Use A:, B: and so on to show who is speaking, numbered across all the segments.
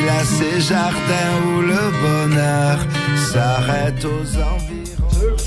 A: il a ses jardins où le bonheur s'arrête aux environs.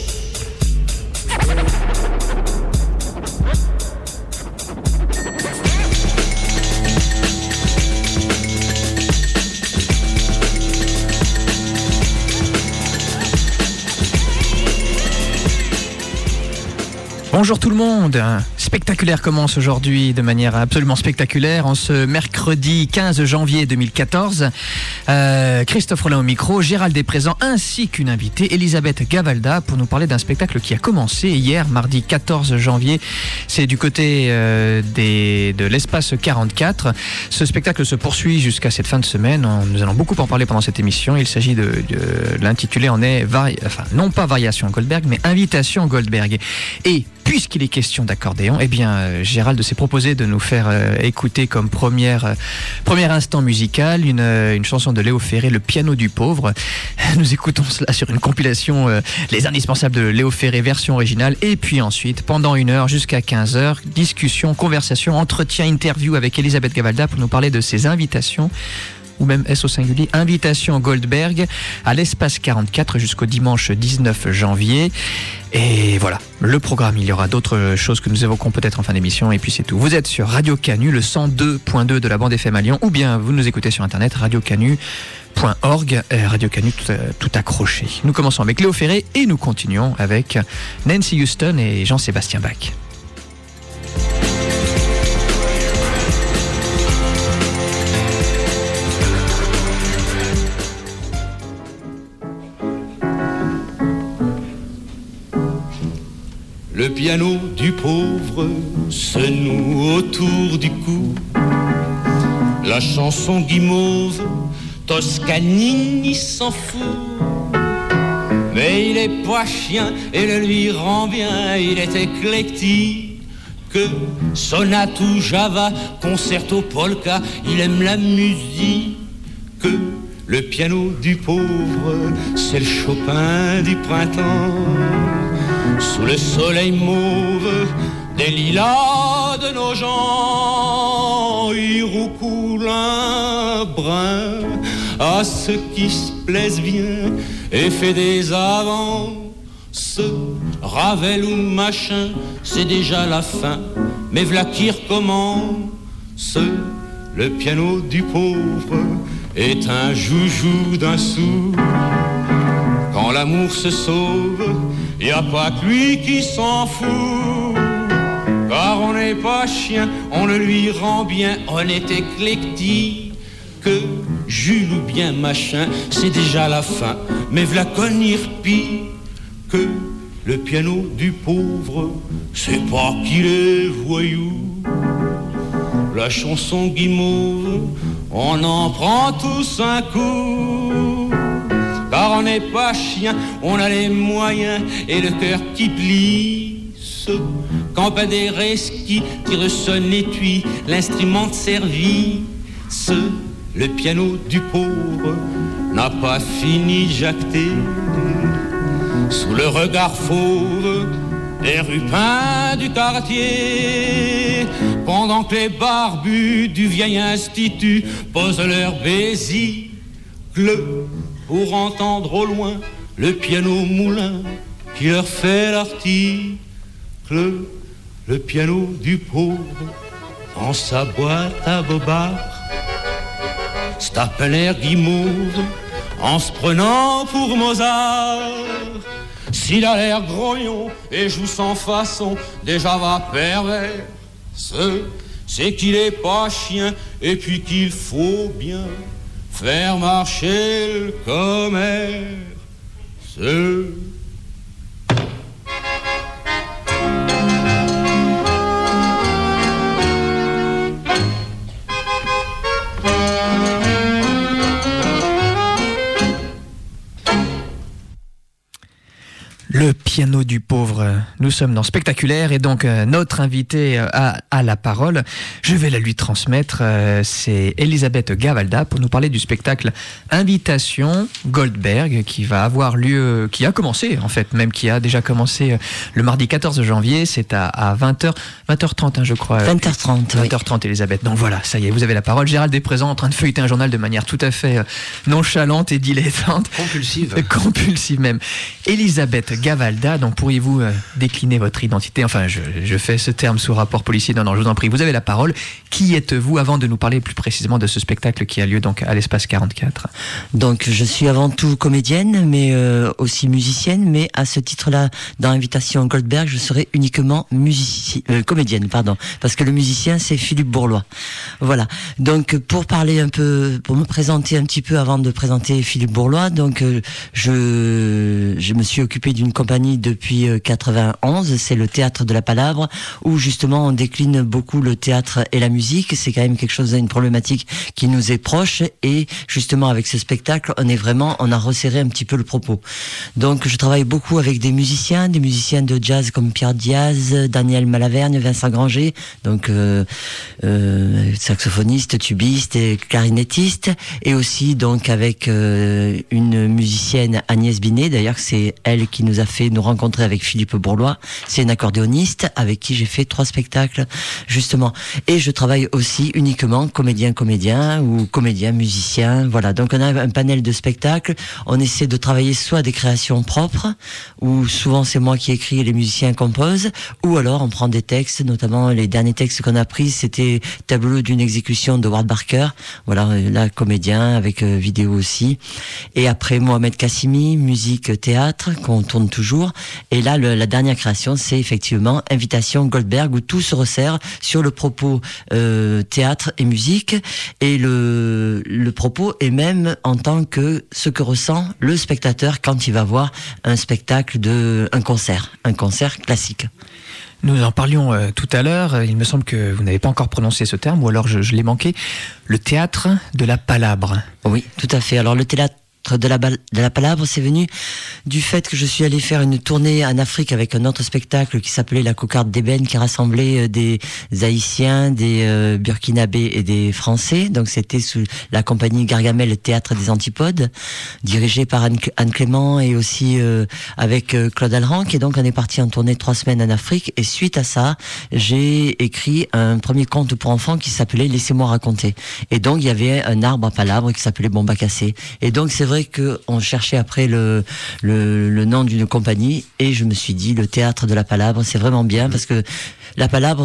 B: Bonjour tout le monde, Spectaculaire commence aujourd'hui de manière absolument spectaculaire en ce mercredi 15 janvier 2014. Christophe Rollin au micro, Gérald est présent ainsi qu'une invitée, Elisabeth Gavalda, pour nous parler d'un spectacle qui a commencé hier, mardi 14 janvier. C'est du côté de l'espace 44. Ce spectacle se poursuit jusqu'à cette fin de semaine. Nous allons beaucoup en parler pendant cette émission. Il s'agit de l'intitulé non pas Variation Goldberg, mais Invitation Goldberg. Et puisqu'il est question d'accordéon, eh bien, Gérald s'est proposé de nous faire écouter comme premier instant musical une chanson de Léo Ferré, Le piano du pauvre. Nous écoutons cela sur une compilation Les indispensables de Léo Ferré, version originale. Et puis ensuite, pendant 1 heure jusqu'à 15h, discussion, conversation, entretien, interview avec Elisabeth Gavalda pour nous parler de ses invitations, ou même S au singulier, invitation Goldberg à l'espace 44 jusqu'au dimanche 19 janvier. Et voilà, le programme, il y aura d'autres choses que nous évoquerons peut-être en fin d'émission, et puis c'est tout. Vous êtes sur Radio Canu, le 102.2 de la bande FM à Lyon, ou bien vous nous écoutez sur internet, radiocanu.org, Radio Canu tout accroché. Nous commençons avec Léo Ferré et nous continuons avec Nancy Houston et Jean-Sébastien Bach.
C: Le piano du pauvre se noue autour du cou. La chanson guimauve, Toscanini s'en fout. Mais il est pas chien et le lui rend bien. Il est éclectique, sonate ou java, concerto polka. Il aime la musique. Le piano du pauvre, c'est le Chopin du printemps. Sous le soleil mauve des lilas de nos gens, il roucoule un brin à ceux qui se plaisent bien et fait des avances. Ravel ou machin, c'est déjà la fin, mais v'là qui recommence. Le piano du pauvre est un joujou d'un sou. Quand l'amour se sauve, y a pas que lui qui s'en fout. Car on n'est pas chien, on le lui rend bien. On est éclectique, Jules ou bien machin, c'est déjà la fin. Mais v'là connir pis que le piano du pauvre, c'est pas qu'il est voyou. La chanson guimauve, on en prend tous un coup. Car on n'est pas chien, on a les moyens et le cœur qui glisse. Quand pas des resquis qui ressonnent l'étui, l'instrument de service. Le piano du pauvre n'a pas fini de jacter. Sous le regard fauve des rupins du quartier, pendant que les barbus du vieil institut posent leur bésicle pour entendre au loin le piano moulin qui leur fait l'article. Le piano du pauvre dans sa boîte à bobard se tape l'air guimauve en se prenant pour Mozart. S'il a l'air grognon et joue sans façon, déjà va pervers, c'est qu'il est pas chien et puis qu'il faut bien faire marcher le commerce.
B: Le piano du pauvre. Nous sommes dans Spectaculaire et donc notre invité a la parole. Je vais la lui transmettre. C'est Elisabeth Gavalda pour nous parler du spectacle Invitation Goldberg qui va avoir lieu, qui a commencé en fait, même qui a déjà commencé le mardi 14 janvier. C'est à 20h, 20h30 hein, je crois.
D: 20h30.
B: 20h30 Elisabeth. Donc voilà, ça y est, vous avez la parole. Gérald est présent en train de feuilleter un journal de manière tout à fait nonchalante et dilettante. Compulsive même. Elisabeth Gavalda, donc pourriez-vous décliner votre identité? Enfin, je fais ce terme sous rapport policier. Non, je vous en prie, vous avez la parole. Qui êtes-vous avant de nous parler plus précisément de ce spectacle qui a lieu donc à l'Espace 44?
D: Donc, je suis avant tout comédienne, mais aussi musicienne, mais à ce titre-là, dans Invitation Goldberg, je serai uniquement comédienne, parce que le musicien, c'est Philippe Bourlois. Voilà. Donc, pour parler un peu, pour me présenter un petit peu avant de présenter Philippe Bourlois, donc, je me suis occupé d'une compagnie depuis 91, c'est le Théâtre de la Palabre, où justement on décline beaucoup le théâtre et la musique. C'est quand même quelque chose, une problématique qui nous est proche, et justement avec ce spectacle, on a resserré un petit peu le propos. Donc je travaille beaucoup avec des musiciens de jazz comme Pierre Diaz, Daniel Malavergne, Vincent Granger, donc saxophoniste, tubiste et clarinettiste, et aussi donc avec une musicienne, Agnès Binet, d'ailleurs c'est elle qui nous a fait nous rencontrer avec Philippe Bourlois. C'est une accordéoniste avec qui j'ai fait 3 spectacles justement. Et je travaille aussi uniquement comédien ou comédien musicien. Voilà, donc on a un panel de spectacles. On essaie de travailler soit des créations propres, ou souvent c'est moi qui écris et les musiciens composent, ou alors on prend des textes, notamment les derniers textes qu'on a pris, c'était Tableau d'une exécution de Ward Barker. Voilà, là comédien avec vidéo aussi. Et après Mohamed Kassimi, musique théâtre qu'on tourne toujours. Et là, la dernière création, c'est effectivement Invitation Goldberg, où tout se resserre sur le propos théâtre et musique, et le propos est même en tant que ce que ressent le spectateur quand il va voir un spectacle un concert classique.
B: Nous en parlions tout à l'heure. Il me semble que vous n'avez pas encore prononcé ce terme, ou alors je l'ai manqué. Le théâtre de la Palabre.
D: Oui, tout à fait. Alors le théâtre de la Palabre, c'est venu du fait que je suis allé faire une tournée en Afrique avec un autre spectacle qui s'appelait La Cocarde d'Ébène, qui rassemblait des Haïtiens, des Burkinabés et des Français. Donc c'était sous la compagnie Gargamel Théâtre des Antipodes, dirigée par Anne Clément, et aussi avec Claude Alranc. Et donc on est parti en tournée 3 semaines en Afrique, et suite à ça, j'ai écrit un premier conte pour enfants qui s'appelait Laissez-moi raconter. Et donc il y avait un arbre à Palabre qui s'appelait Bomba Cassé. Et donc c'est vrai qu'on cherchait après le nom d'une compagnie, et je me suis dit le théâtre de la Palabre, c'est vraiment bien, parce que la Palabre,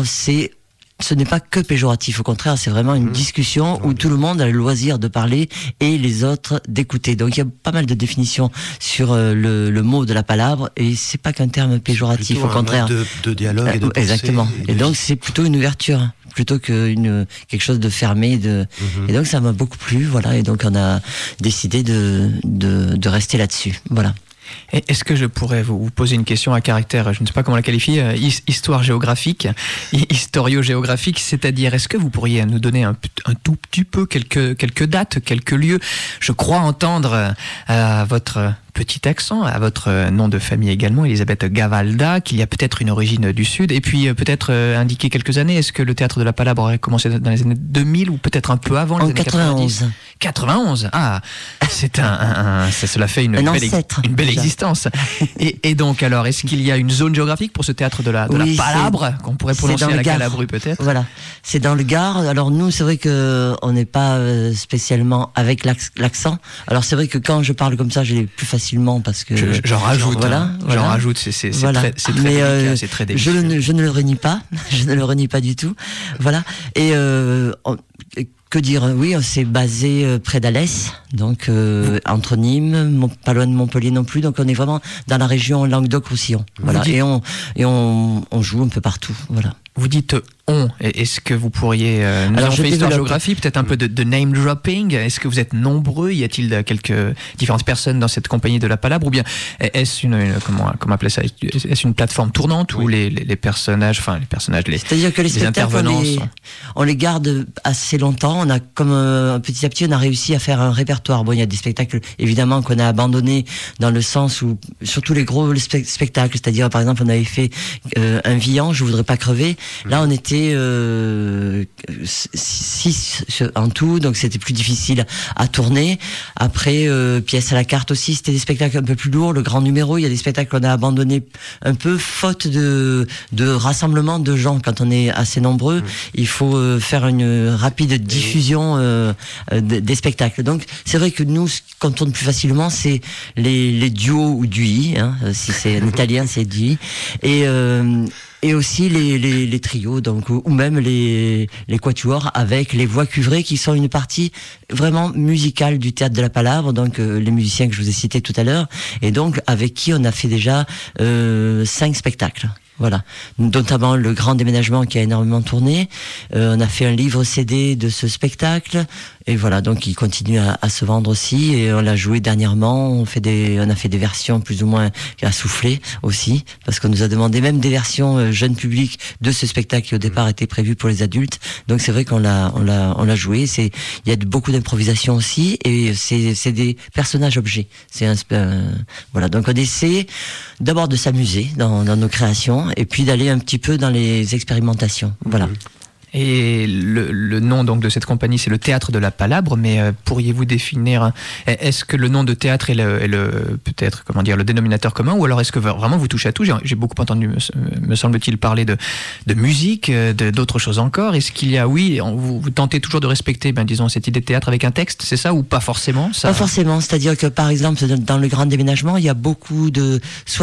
D: ce n'est pas que péjoratif, au contraire, c'est vraiment une discussion où tout le monde a le loisir de parler et les autres d'écouter. Donc il y a pas mal de définitions sur le mot de la Palabre, et c'est pas qu'un terme péjoratif, au contraire.
E: De dialogue et de pensée.
D: Exactement. Et donc c'est plutôt une ouverture, plutôt que quelque chose de fermé. Et donc ça m'a beaucoup plu, voilà. Et donc on a décidé de rester là-dessus, voilà.
B: Est-ce que je pourrais vous poser une question à caractère, je ne sais pas comment la qualifier, histoire géographique, historio-géographique, c'est-à-dire est-ce que vous pourriez nous donner un tout petit peu quelques dates, quelques lieux? Je crois entendre à votre petit accent, à votre nom de famille également, Elisabeth Gavalda, qu'il y a peut-être une origine du Sud, et puis peut-être indiquer quelques années. Est-ce que le théâtre de la Palabre aurait commencé dans les années 2000 ou peut-être un peu avant les années
D: 91.
B: 91. Ah, cela fait une belle existence. Et donc alors, est-ce qu'il y a une zone géographique pour ce théâtre de la Palabre qu'on pourrait prononcer à la Calabru peut-être?
D: Voilà, c'est dans le Gard. Alors nous, c'est vrai que on n'est pas spécialement avec l'accent. Alors c'est vrai que quand je parle comme ça, je l'ai plus facilement parce que
B: j'en rajoute. J'en rajoute. C'est très délicat, c'est très délicieux.
D: Je ne le renie pas. Je ne le renie pas du tout. Voilà. Et que dire? Oui, c'est basé près d'Alès, donc entre Nîmes, pas loin de Montpellier non plus. Donc on est vraiment dans la région Languedoc-Roussillon. Voilà. Et on joue un peu partout. Voilà.
B: vous dites on. Est-ce que vous pourriez nous avons fait histoire-géographie, peut-être un peu de name dropping. Est-ce que vous êtes nombreux? Y a-t-il quelques différentes personnes dans cette compagnie de la Palabre, ou bien est-ce comment appeler ça? Est-ce une plateforme tournante où les personnages,
D: c'est-à-dire que les spectacles, on les garde assez longtemps. On a petit à petit, on a réussi à faire un répertoire. Bon, il y a des spectacles évidemment qu'on a abandonnés dans le sens où, surtout les gros spectacles, c'est-à-dire par exemple on avait fait un Villan, je voudrais pas crever. Là, on était 6 en tout, donc c'était plus difficile à tourner. Après, pièces à la carte aussi, c'était des spectacles un peu plus lourds. Le grand numéro, il y a des spectacles qu'on a abandonnés un peu faute de rassemblement de gens. Quand on est assez nombreux, il faut faire une rapide diffusion des spectacles. Donc c'est vrai que nous, ce qu'on tourne plus facilement, c'est les duos ou duis, si c'est en italien, c'est duis, et aussi les trios, donc, ou même les quatuors avec les voix cuivrées qui sont une partie vraiment musicale du théâtre de la Palabre, donc les musiciens que je vous ai cités tout à l'heure, et donc avec qui on a fait déjà 5 spectacles. Voilà, notamment le grand déménagement qui a énormément tourné. On a fait un livre CD de ce spectacle, et voilà, donc il continue à se vendre aussi. Et on l'a joué dernièrement. On a fait des versions plus ou moins à souffler aussi, parce qu'on nous a demandé même des versions jeunes publics de ce spectacle qui au départ était prévu pour les adultes. Donc c'est vrai qu'on l'a joué. Il y a beaucoup d'improvisation aussi, et c'est des personnages objets. Voilà, donc on essaie d'abord de s'amuser dans nos créations, et puis d'aller un petit peu dans les expérimentations. Voilà.
B: Et le nom donc de cette compagnie, c'est le Théâtre de la Palabre, mais pourriez-vous définir, est-ce que le nom de théâtre est le peut-être, le dénominateur commun, ou alors est-ce que vraiment vous touchez à tout? J'ai beaucoup entendu, me semble-t-il, parler de musique, d'autres choses encore. Est-ce qu'il y a, vous tentez toujours de respecter, disons, cette idée de théâtre avec un texte, c'est ça, ou pas forcément ça?
D: Pas forcément, c'est-à-dire que par exemple, dans le grand déménagement, il y a beaucoup de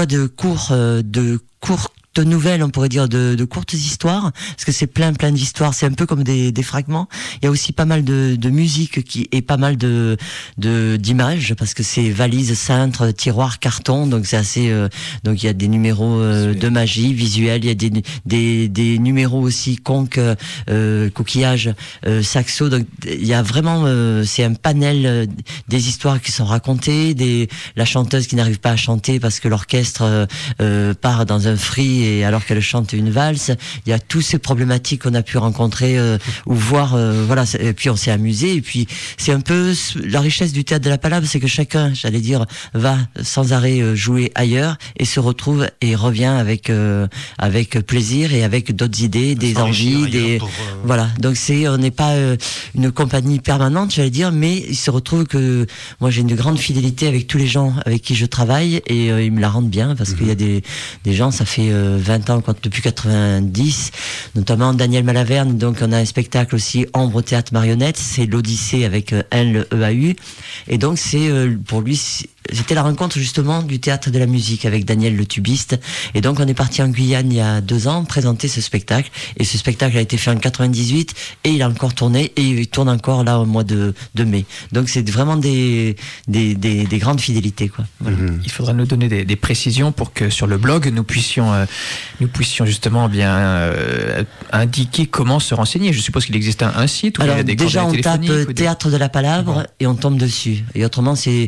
D: nouvelles, on pourrait dire, de courtes histoires, parce que c'est plein d'histoires, c'est un peu comme des fragments. Il y a aussi pas mal de musique et pas mal d'images, parce que c'est valises, cintres, tiroirs, cartons, donc c'est assez, donc il y a des numéros de magie visuelle, il y a des numéros aussi conques, coquillages, saxo, donc il y a vraiment, c'est un panel des histoires qui sont racontées, la chanteuse qui n'arrive pas à chanter parce que l'orchestre part dans un free, et alors qu'elle chante une valse. Il y a toutes ces problématiques qu'on a pu rencontrer ou voir, voilà. Et puis on s'est amusé, et puis c'est un peu la richesse du théâtre de la Palabre, c'est que chacun, j'allais dire, va sans arrêt jouer ailleurs et se retrouve et revient avec plaisir et avec d'autres idées, des envies, voilà. Donc on n'est pas une compagnie permanente, j'allais dire, mais il se retrouve que moi j'ai une grande fidélité avec tous les gens avec qui je travaille, et ils me la rendent bien, parce qu'il y a des gens, ça fait 20 ans, depuis 90, notamment Daniel Malaverne. Donc on a un spectacle aussi, Ombre Théâtre Marionnette, c'est l'Odyssée avec N, le EAU, et donc c'est pour lui, c'était la rencontre justement du théâtre de la musique avec Daniel le tubiste, et donc on est parti en Guyane il y a 2 ans présenter ce spectacle, et ce spectacle a été fait en 98, et il a encore tourné, et il tourne encore là au mois de mai. Donc c'est vraiment des grandes fidélités, quoi. Voilà.
B: Il faudra nous donner des précisions pour que sur le blog nous puissions justement bien indiquer comment se renseigner. Je suppose qu'il existe un site où il y a des
D: déjà on tape Théâtre de la Palabre,
B: bon,
D: et on tombe dessus, et autrement c'est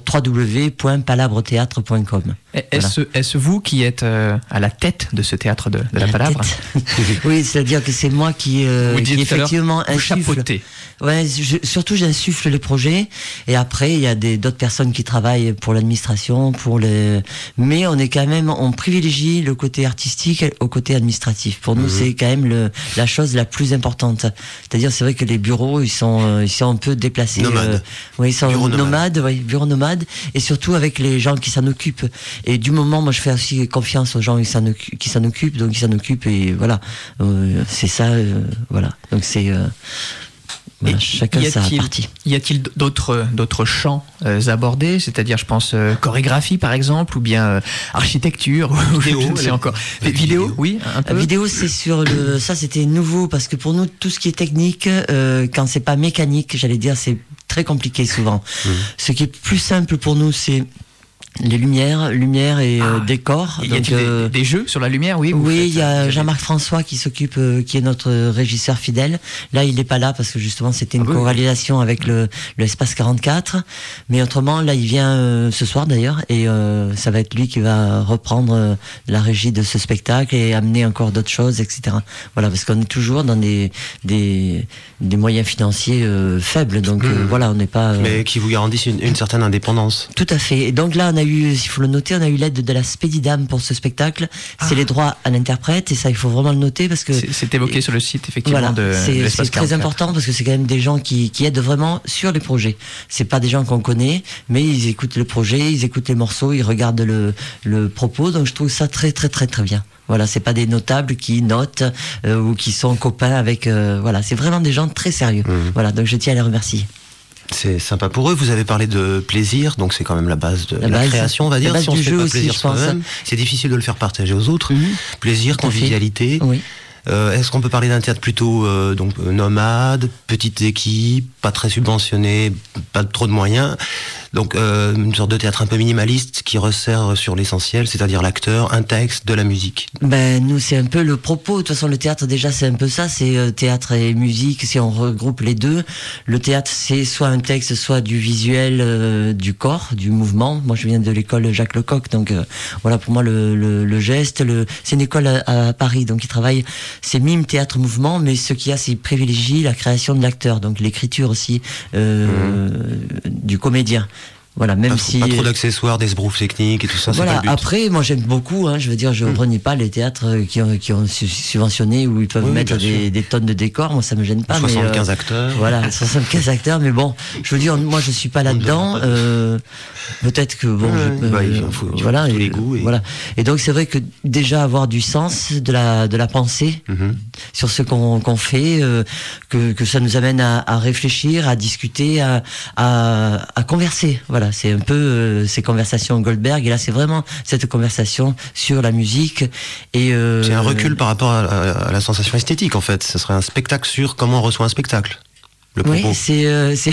D: www.palabretheatre.com.
B: Est-ce vous qui êtes à la tête de ce théâtre de la Palabre?
D: Oui, c'est-à-dire que c'est moi qui effectivement insuffle. Ouais, surtout j'insuffle les projets, et après il y a d'autres personnes qui travaillent pour l'administration, mais on privilégie le côté artistique au côté administratif. Pour nous, c'est quand même la chose la plus importante. C'est-à-dire, c'est vrai que les bureaux, ils sont un peu déplacés.
E: Nomades.
D: Oui, ils sont bureaux nomades, et surtout avec les gens qui s'en occupent. Et du moment, moi, je fais aussi confiance aux gens qui s'en occupent, donc ils s'en occupent, et voilà. C'est ça, voilà. Donc c'est... Voilà, chacun sa partie.
B: Y a-t-il d'autres champs abordés, c'est-à-dire, je pense, chorégraphie par exemple, ou bien architecture,
E: vidéo,
B: je ne sais encore. Vidéo, oui, un peu.
D: Vidéo, c'est ça c'était nouveau, parce que pour nous, tout ce qui est technique, quand c'est pas mécanique, j'allais dire, c'est très compliqué souvent. Ce qui est plus simple pour nous, c'est Les lumières et décors.
B: Il y a des jeux sur la lumière, oui.
D: Oui, il y a Jean-Marc François qui s'occupe, qui est notre régisseur fidèle. Là, il n'est pas là parce que justement c'était une co-réalisation avec le Espace 44. Mais autrement, là, il vient ce soir d'ailleurs et ça va être lui qui va reprendre la régie de ce spectacle et amener encore d'autres choses, etc. Voilà, parce qu'on est toujours dans des moyens financiers faibles, donc voilà, on n'est pas.
E: Mais qui vous garantissent une certaine indépendance.
D: Tout à fait. Et donc là, on a eu, il faut le noter, on a eu l'aide de la Spédidam pour ce spectacle. C'est les droits à l'interprète et ça, il faut vraiment le noter parce que
B: c'est évoqué sur le site effectivement de l'Espace 44.
D: C'est très important parce que c'est quand même des gens qui aident vraiment sur les projets. C'est pas des gens qu'on connaît, mais ils écoutent le projet, ils écoutent les morceaux, ils regardent le propos. Donc je trouve ça très très très très bien. Voilà, c'est pas des notables qui notent ou qui sont copains avec. Voilà, c'est vraiment des gens très sérieux. Voilà, donc je tiens à les remercier.
E: C'est sympa pour eux. Vous avez parlé de plaisir, donc c'est quand même la base de la création, on va dire. Si on ne fait pas plaisir soi-même, c'est difficile de le faire partager aux autres. Plaisir, convivialité.
D: Oui.
E: Est-ce qu'on peut parler d'un théâtre plutôt nomade, petite équipe, pas très subventionné, pas trop de moyens, donc une sorte de théâtre un peu minimaliste qui resserre sur l'essentiel, c'est-à-dire l'acteur, un texte, de la musique.
D: Ben nous c'est un peu le propos. De toute façon le théâtre déjà c'est un peu ça, c'est théâtre et musique. Si on regroupe les deux, le théâtre c'est soit un texte, soit du visuel, du corps, du mouvement. Moi je viens de l'école Jacques Lecoq, donc voilà pour moi le geste. C'est une école à Paris, donc ils travaillent. C'est mime, théâtre, mouvement, mais ce qu'il y a, c'est privilégie la création de l'acteur, donc l'écriture aussi du comédien. Voilà, même
E: pas trop d'accessoires, des sbroufs techniques et tout ça.
D: Voilà.
E: C'est pas le but.
D: Après, moi j'aime beaucoup. Je veux dire, je renie pas les théâtres qui ont subventionné où ils peuvent mettre des tonnes de décors. Moi, ça me gêne pas.
E: 75 acteurs.
D: Voilà, 75 acteurs. Mais bon, je veux dire, moi je suis pas là-dedans. Peut-être que bon, voilà,
E: tous les goûts.
D: Voilà. Et donc c'est vrai que déjà avoir du sens de la pensée sur ce qu'on fait, que ça nous amène à réfléchir, à discuter, à converser. Voilà, c'est un peu ces conversations Goldberg, et là c'est vraiment cette conversation sur la musique. Et
E: c'est un recul par rapport à la sensation esthétique en fait. Ce serait un spectacle sur comment on reçoit un spectacle.
D: Oui, c'est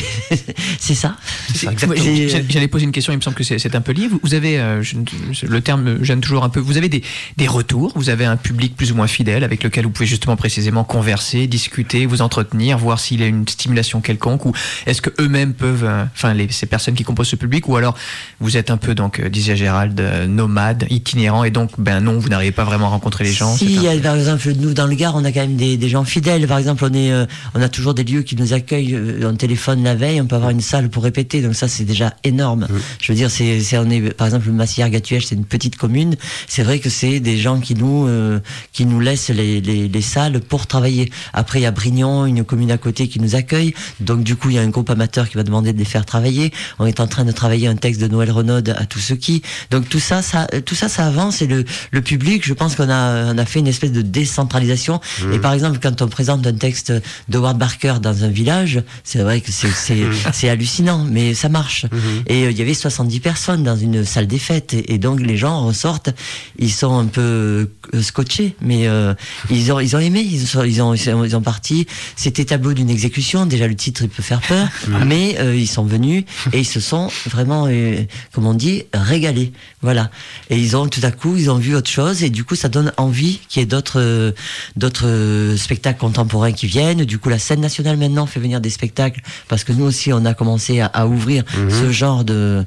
D: ça.
B: J'allais poser une question, il me semble que c'est un peu lié. Vous avez, le terme me gêne toujours un peu, vous avez des retours, vous avez un public plus ou moins fidèle avec lequel vous pouvez justement précisément converser, discuter, vous entretenir, voir s'il y a une stimulation quelconque, ou est-ce que eux-mêmes peuvent, ces personnes qui composent ce public, ou alors vous êtes un peu, donc, disait Gérald, nomade, itinérant, et donc, non, vous n'arrivez pas vraiment à rencontrer les gens.
D: Si, par exemple, nous, dans le Gard, on a quand même des gens fidèles. Par exemple, on a toujours des lieux qui nous accueillent. On téléphone la veille, on peut avoir une salle pour répéter, donc ça c'est déjà énorme. Je veux dire, on est par exemple le Massière-Gatuèche, c'est une petite commune. C'est vrai que c'est des gens qui nous laissent les salles pour travailler. Après il y a Brignon, une commune à côté qui nous accueille. Donc du coup il y a un groupe amateur qui va demander de les faire travailler. On est en train de travailler un texte de Noël Renaud à tout ce qui. Donc tout ça avance, et le public, je pense qu'on a fait une espèce de décentralisation. Et par exemple quand on présente un texte de Howard Barker dans un village, c'est vrai que c'est hallucinant, mais ça marche. Et il y avait 70 personnes dans une salle des fêtes, et donc les gens ressortent, ils sont un peu scotchés, mais ils ont aimé, ils ont parti. C'était tableau d'une exécution, déjà le titre il peut faire peur, mais ils sont venus et ils se sont vraiment, comme on dit, régalés. Voilà. Et tout à coup, ils ont vu autre chose, et du coup ça donne envie qu'il y ait d'autres spectacles contemporains qui viennent. Du coup la scène nationale maintenant fait venir des spectacles, parce que nous aussi on a commencé à ouvrir ce genre de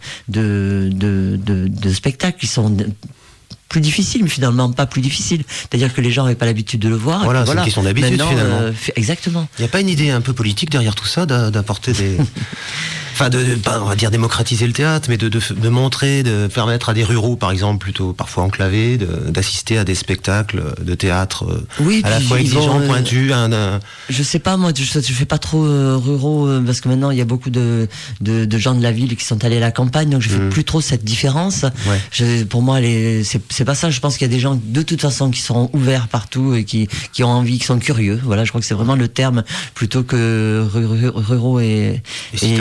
D: spectacles qui sont plus difficiles, mais finalement pas plus difficiles. C'est-à-dire que les gens n'avaient pas l'habitude de le voir.
E: Voilà, c'est une question d'habitude finalement.
D: Exactement.
E: Il n'y a pas une idée un peu politique derrière tout ça, d'apporter des... Enfin, on va dire démocratiser le théâtre, mais de montrer, de permettre à des ruraux, par exemple, plutôt parfois enclavés, d'assister à des spectacles de théâtre à la fois exigeants, pointus.
D: Je sais pas, moi, je fais pas trop ruraux, parce que maintenant il y a beaucoup de gens de la ville qui sont allés à la campagne, donc je fais plus trop cette différence. Ouais. Pour moi, c'est pas ça. Je pense qu'il y a des gens de toute façon qui seront ouverts partout et qui ont envie, qui sont curieux. Voilà, je crois que c'est vraiment le terme plutôt que ruraux et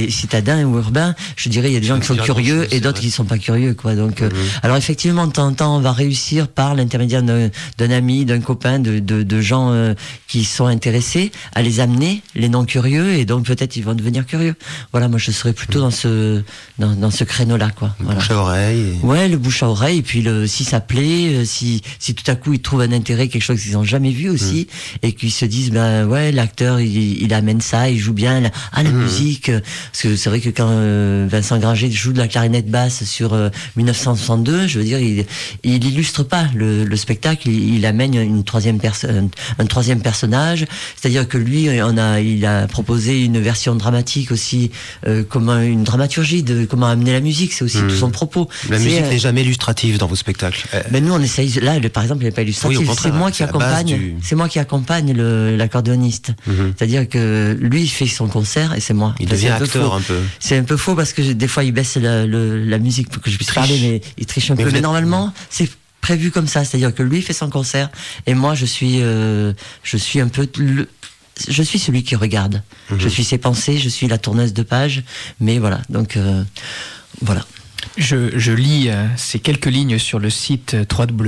D: citadin ou urbain, je dirais il y a des gens qui sont curieux et d'autres qui sont pas curieux, quoi. Donc, alors effectivement, de temps en temps, on va réussir par l'intermédiaire d'un ami, d'un copain, de gens qui sont intéressés à les amener, les non curieux, et donc peut-être ils vont devenir curieux. Voilà, moi je serais plutôt dans ce créneau-là, quoi. Voilà.
E: Bouche à oreille.
D: Ouais, le bouche à oreille, et puis si ça plaît, si tout à coup ils trouvent un intérêt, quelque chose qu'ils n'ont jamais vu aussi, et qu'ils se disent, ben ouais, l'acteur il amène ça, il joue bien, la musique, parce que c'est vrai que quand Vincent Granger joue de la clarinette basse sur 1962, je veux dire, il illustre pas le spectacle, il amène un troisième personnage, c'est-à-dire que lui, il a proposé une version dramatique aussi, une dramaturgie de comment amener la musique, c'est aussi tout son propos.
E: La musique n'est jamais illustrative dans vos spectacles.
D: Mais nous on essaye, là par exemple il n'est pas illustratif,
E: oui,
D: c'est moi qui accompagne l'accordéoniste. C'est-à-dire que lui il fait son concert et c'est moi.
E: Il devient acteur un peu.
D: C'est un peu faux parce que des fois il baisse la musique pour que je puisse parler, mais il triche un peu. Mais normalement c'est prévu comme ça, c'est-à-dire que lui fait son concert et moi je suis un peu je suis celui qui regarde. Je suis ses pensées, je suis la tourneuse de page, mais voilà, donc voilà.
B: Je lis ces quelques lignes sur le site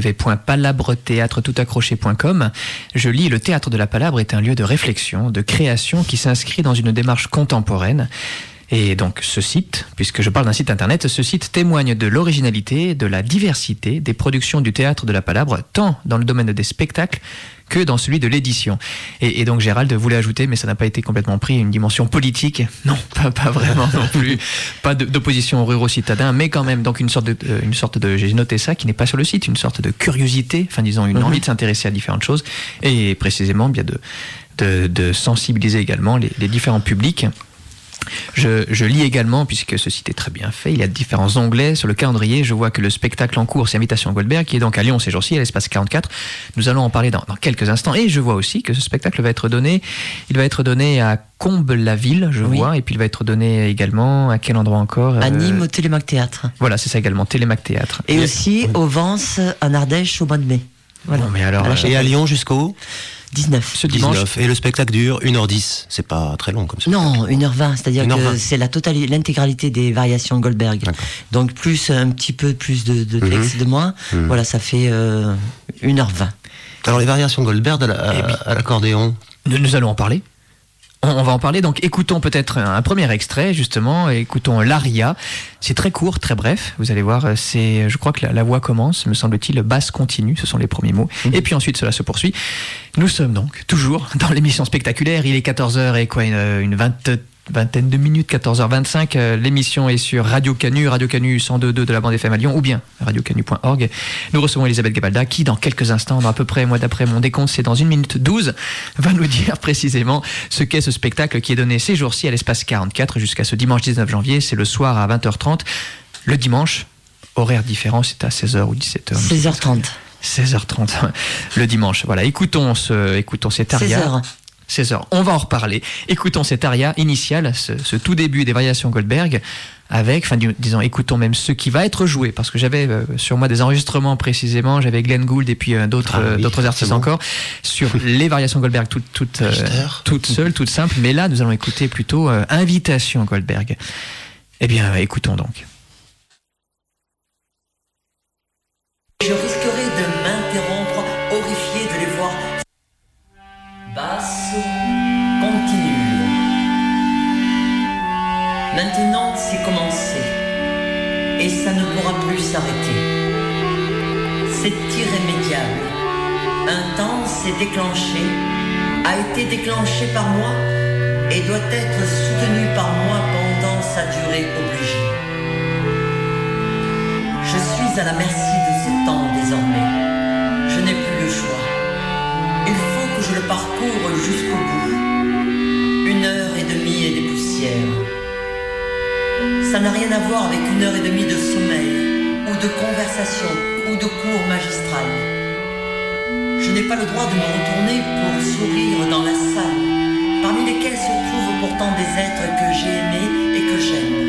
B: www.palabrethéâtre.com. Je lis: le théâtre de la Palabre est un lieu de réflexion, de création qui s'inscrit dans une démarche contemporaine. Et donc ce site, puisque je parle d'un site internet, ce site témoigne de l'originalité, de la diversité des productions du théâtre de la Palabre, tant dans le domaine des spectacles que dans celui de l'édition. Et donc Gérald voulait ajouter, mais ça n'a pas été complètement pris, une dimension politique. Non, pas vraiment non plus. Pas d'opposition aux ruraux citadins, mais quand même donc une sorte de, j'ai noté ça, qui n'est pas sur le site, une sorte de curiosité, enfin disons une envie de s'intéresser à différentes choses, et précisément bien de sensibiliser également les différents publics. Je lis également, puisque ce site est très bien fait, il y a différents onglets. Sur le calendrier, je vois que le spectacle en cours, c'est Invitation Goldberg, qui est donc à Lyon ces jours-ci, à l'espace 44. Nous allons en parler dans quelques instants. Et je vois aussi que ce spectacle va être donné à Combles-la-Ville, je vois, et puis il va être donné également à quel endroit encore
D: à Nîmes, au Télémac Théâtre.
B: Voilà, c'est ça également, Télémac Théâtre.
D: Et aussi au Vence, en Ardèche, au mois de mai. Voilà.
B: Bon, mais alors,
E: et à Lyon jusqu'au
D: 19.
B: Ce dimanche.
E: 19. Et le spectacle dure 1h10. C'est pas très long comme ça.
D: Non, 1h20. C'est-à-dire que c'est l'intégralité des variations Goldberg. D'accord. Donc plus un petit peu plus de texte de moins. Voilà, ça fait 1h20.
E: Alors les variations Goldberg à l'accordéon.
B: Nous allons en parler. On va en parler, donc écoutons peut-être un premier extrait, justement, écoutons l'Aria. C'est très court, très bref, vous allez voir, je crois que la voix commence, me semble-t-il, basse continue, ce sont les premiers mots, et puis ensuite cela se poursuit. Nous sommes donc toujours dans l'émission spectaculaire, il est 14h et quoi, une vingtaine de minutes, 14h25, l'émission est sur Radio Canu 102.2 de la bande FM à Lyon, ou bien radiocanu.org. Nous recevons Elisabeth Gabalda, qui dans quelques instants, dans à peu près, moi d'après mon décompte, c'est dans 1 minute 12, va nous dire précisément ce qu'est ce spectacle qui est donné ces jours-ci à l'espace 44 jusqu'à ce dimanche 19 janvier, c'est le soir à 20h30. Le dimanche, horaire différent, c'est à 16h ou 17h.
D: 16h30.
B: 16h30, le dimanche. Voilà, écoutons cet aria. 16h. On va en reparler. Écoutons cet aria initial, ce tout début des variations Goldberg, disons, écoutons même ce qui va être joué, parce que j'avais sur moi des enregistrements précisément, j'avais Glenn Gould et puis d'autres artistes encore, sur les variations Goldberg, toutes seules, toutes simples, mais là nous allons écouter plutôt Invitation Goldberg. Eh bien, écoutons donc.
D: Je risquerais de m'interrompre, horrifié de les voir. Basse continue. Maintenant, c'est commencé. Et ça ne pourra plus s'arrêter. C'est irrémédiable. Un temps s'est déclenché, a été déclenché par moi et doit être soutenu par moi pendant sa durée obligée. Je suis à la merci de ce temps désormais. Je n'ai plus le choix. Il faut que je le parcours jusqu'au bout. 1h30 et des poussières. Ça n'a rien à voir avec 1h30 de sommeil, ou de conversation, ou de cours magistral. Je n'ai pas le droit de me retourner pour sourire dans la salle, parmi lesquels se trouvent pourtant des êtres que j'ai aimés et que j'aime.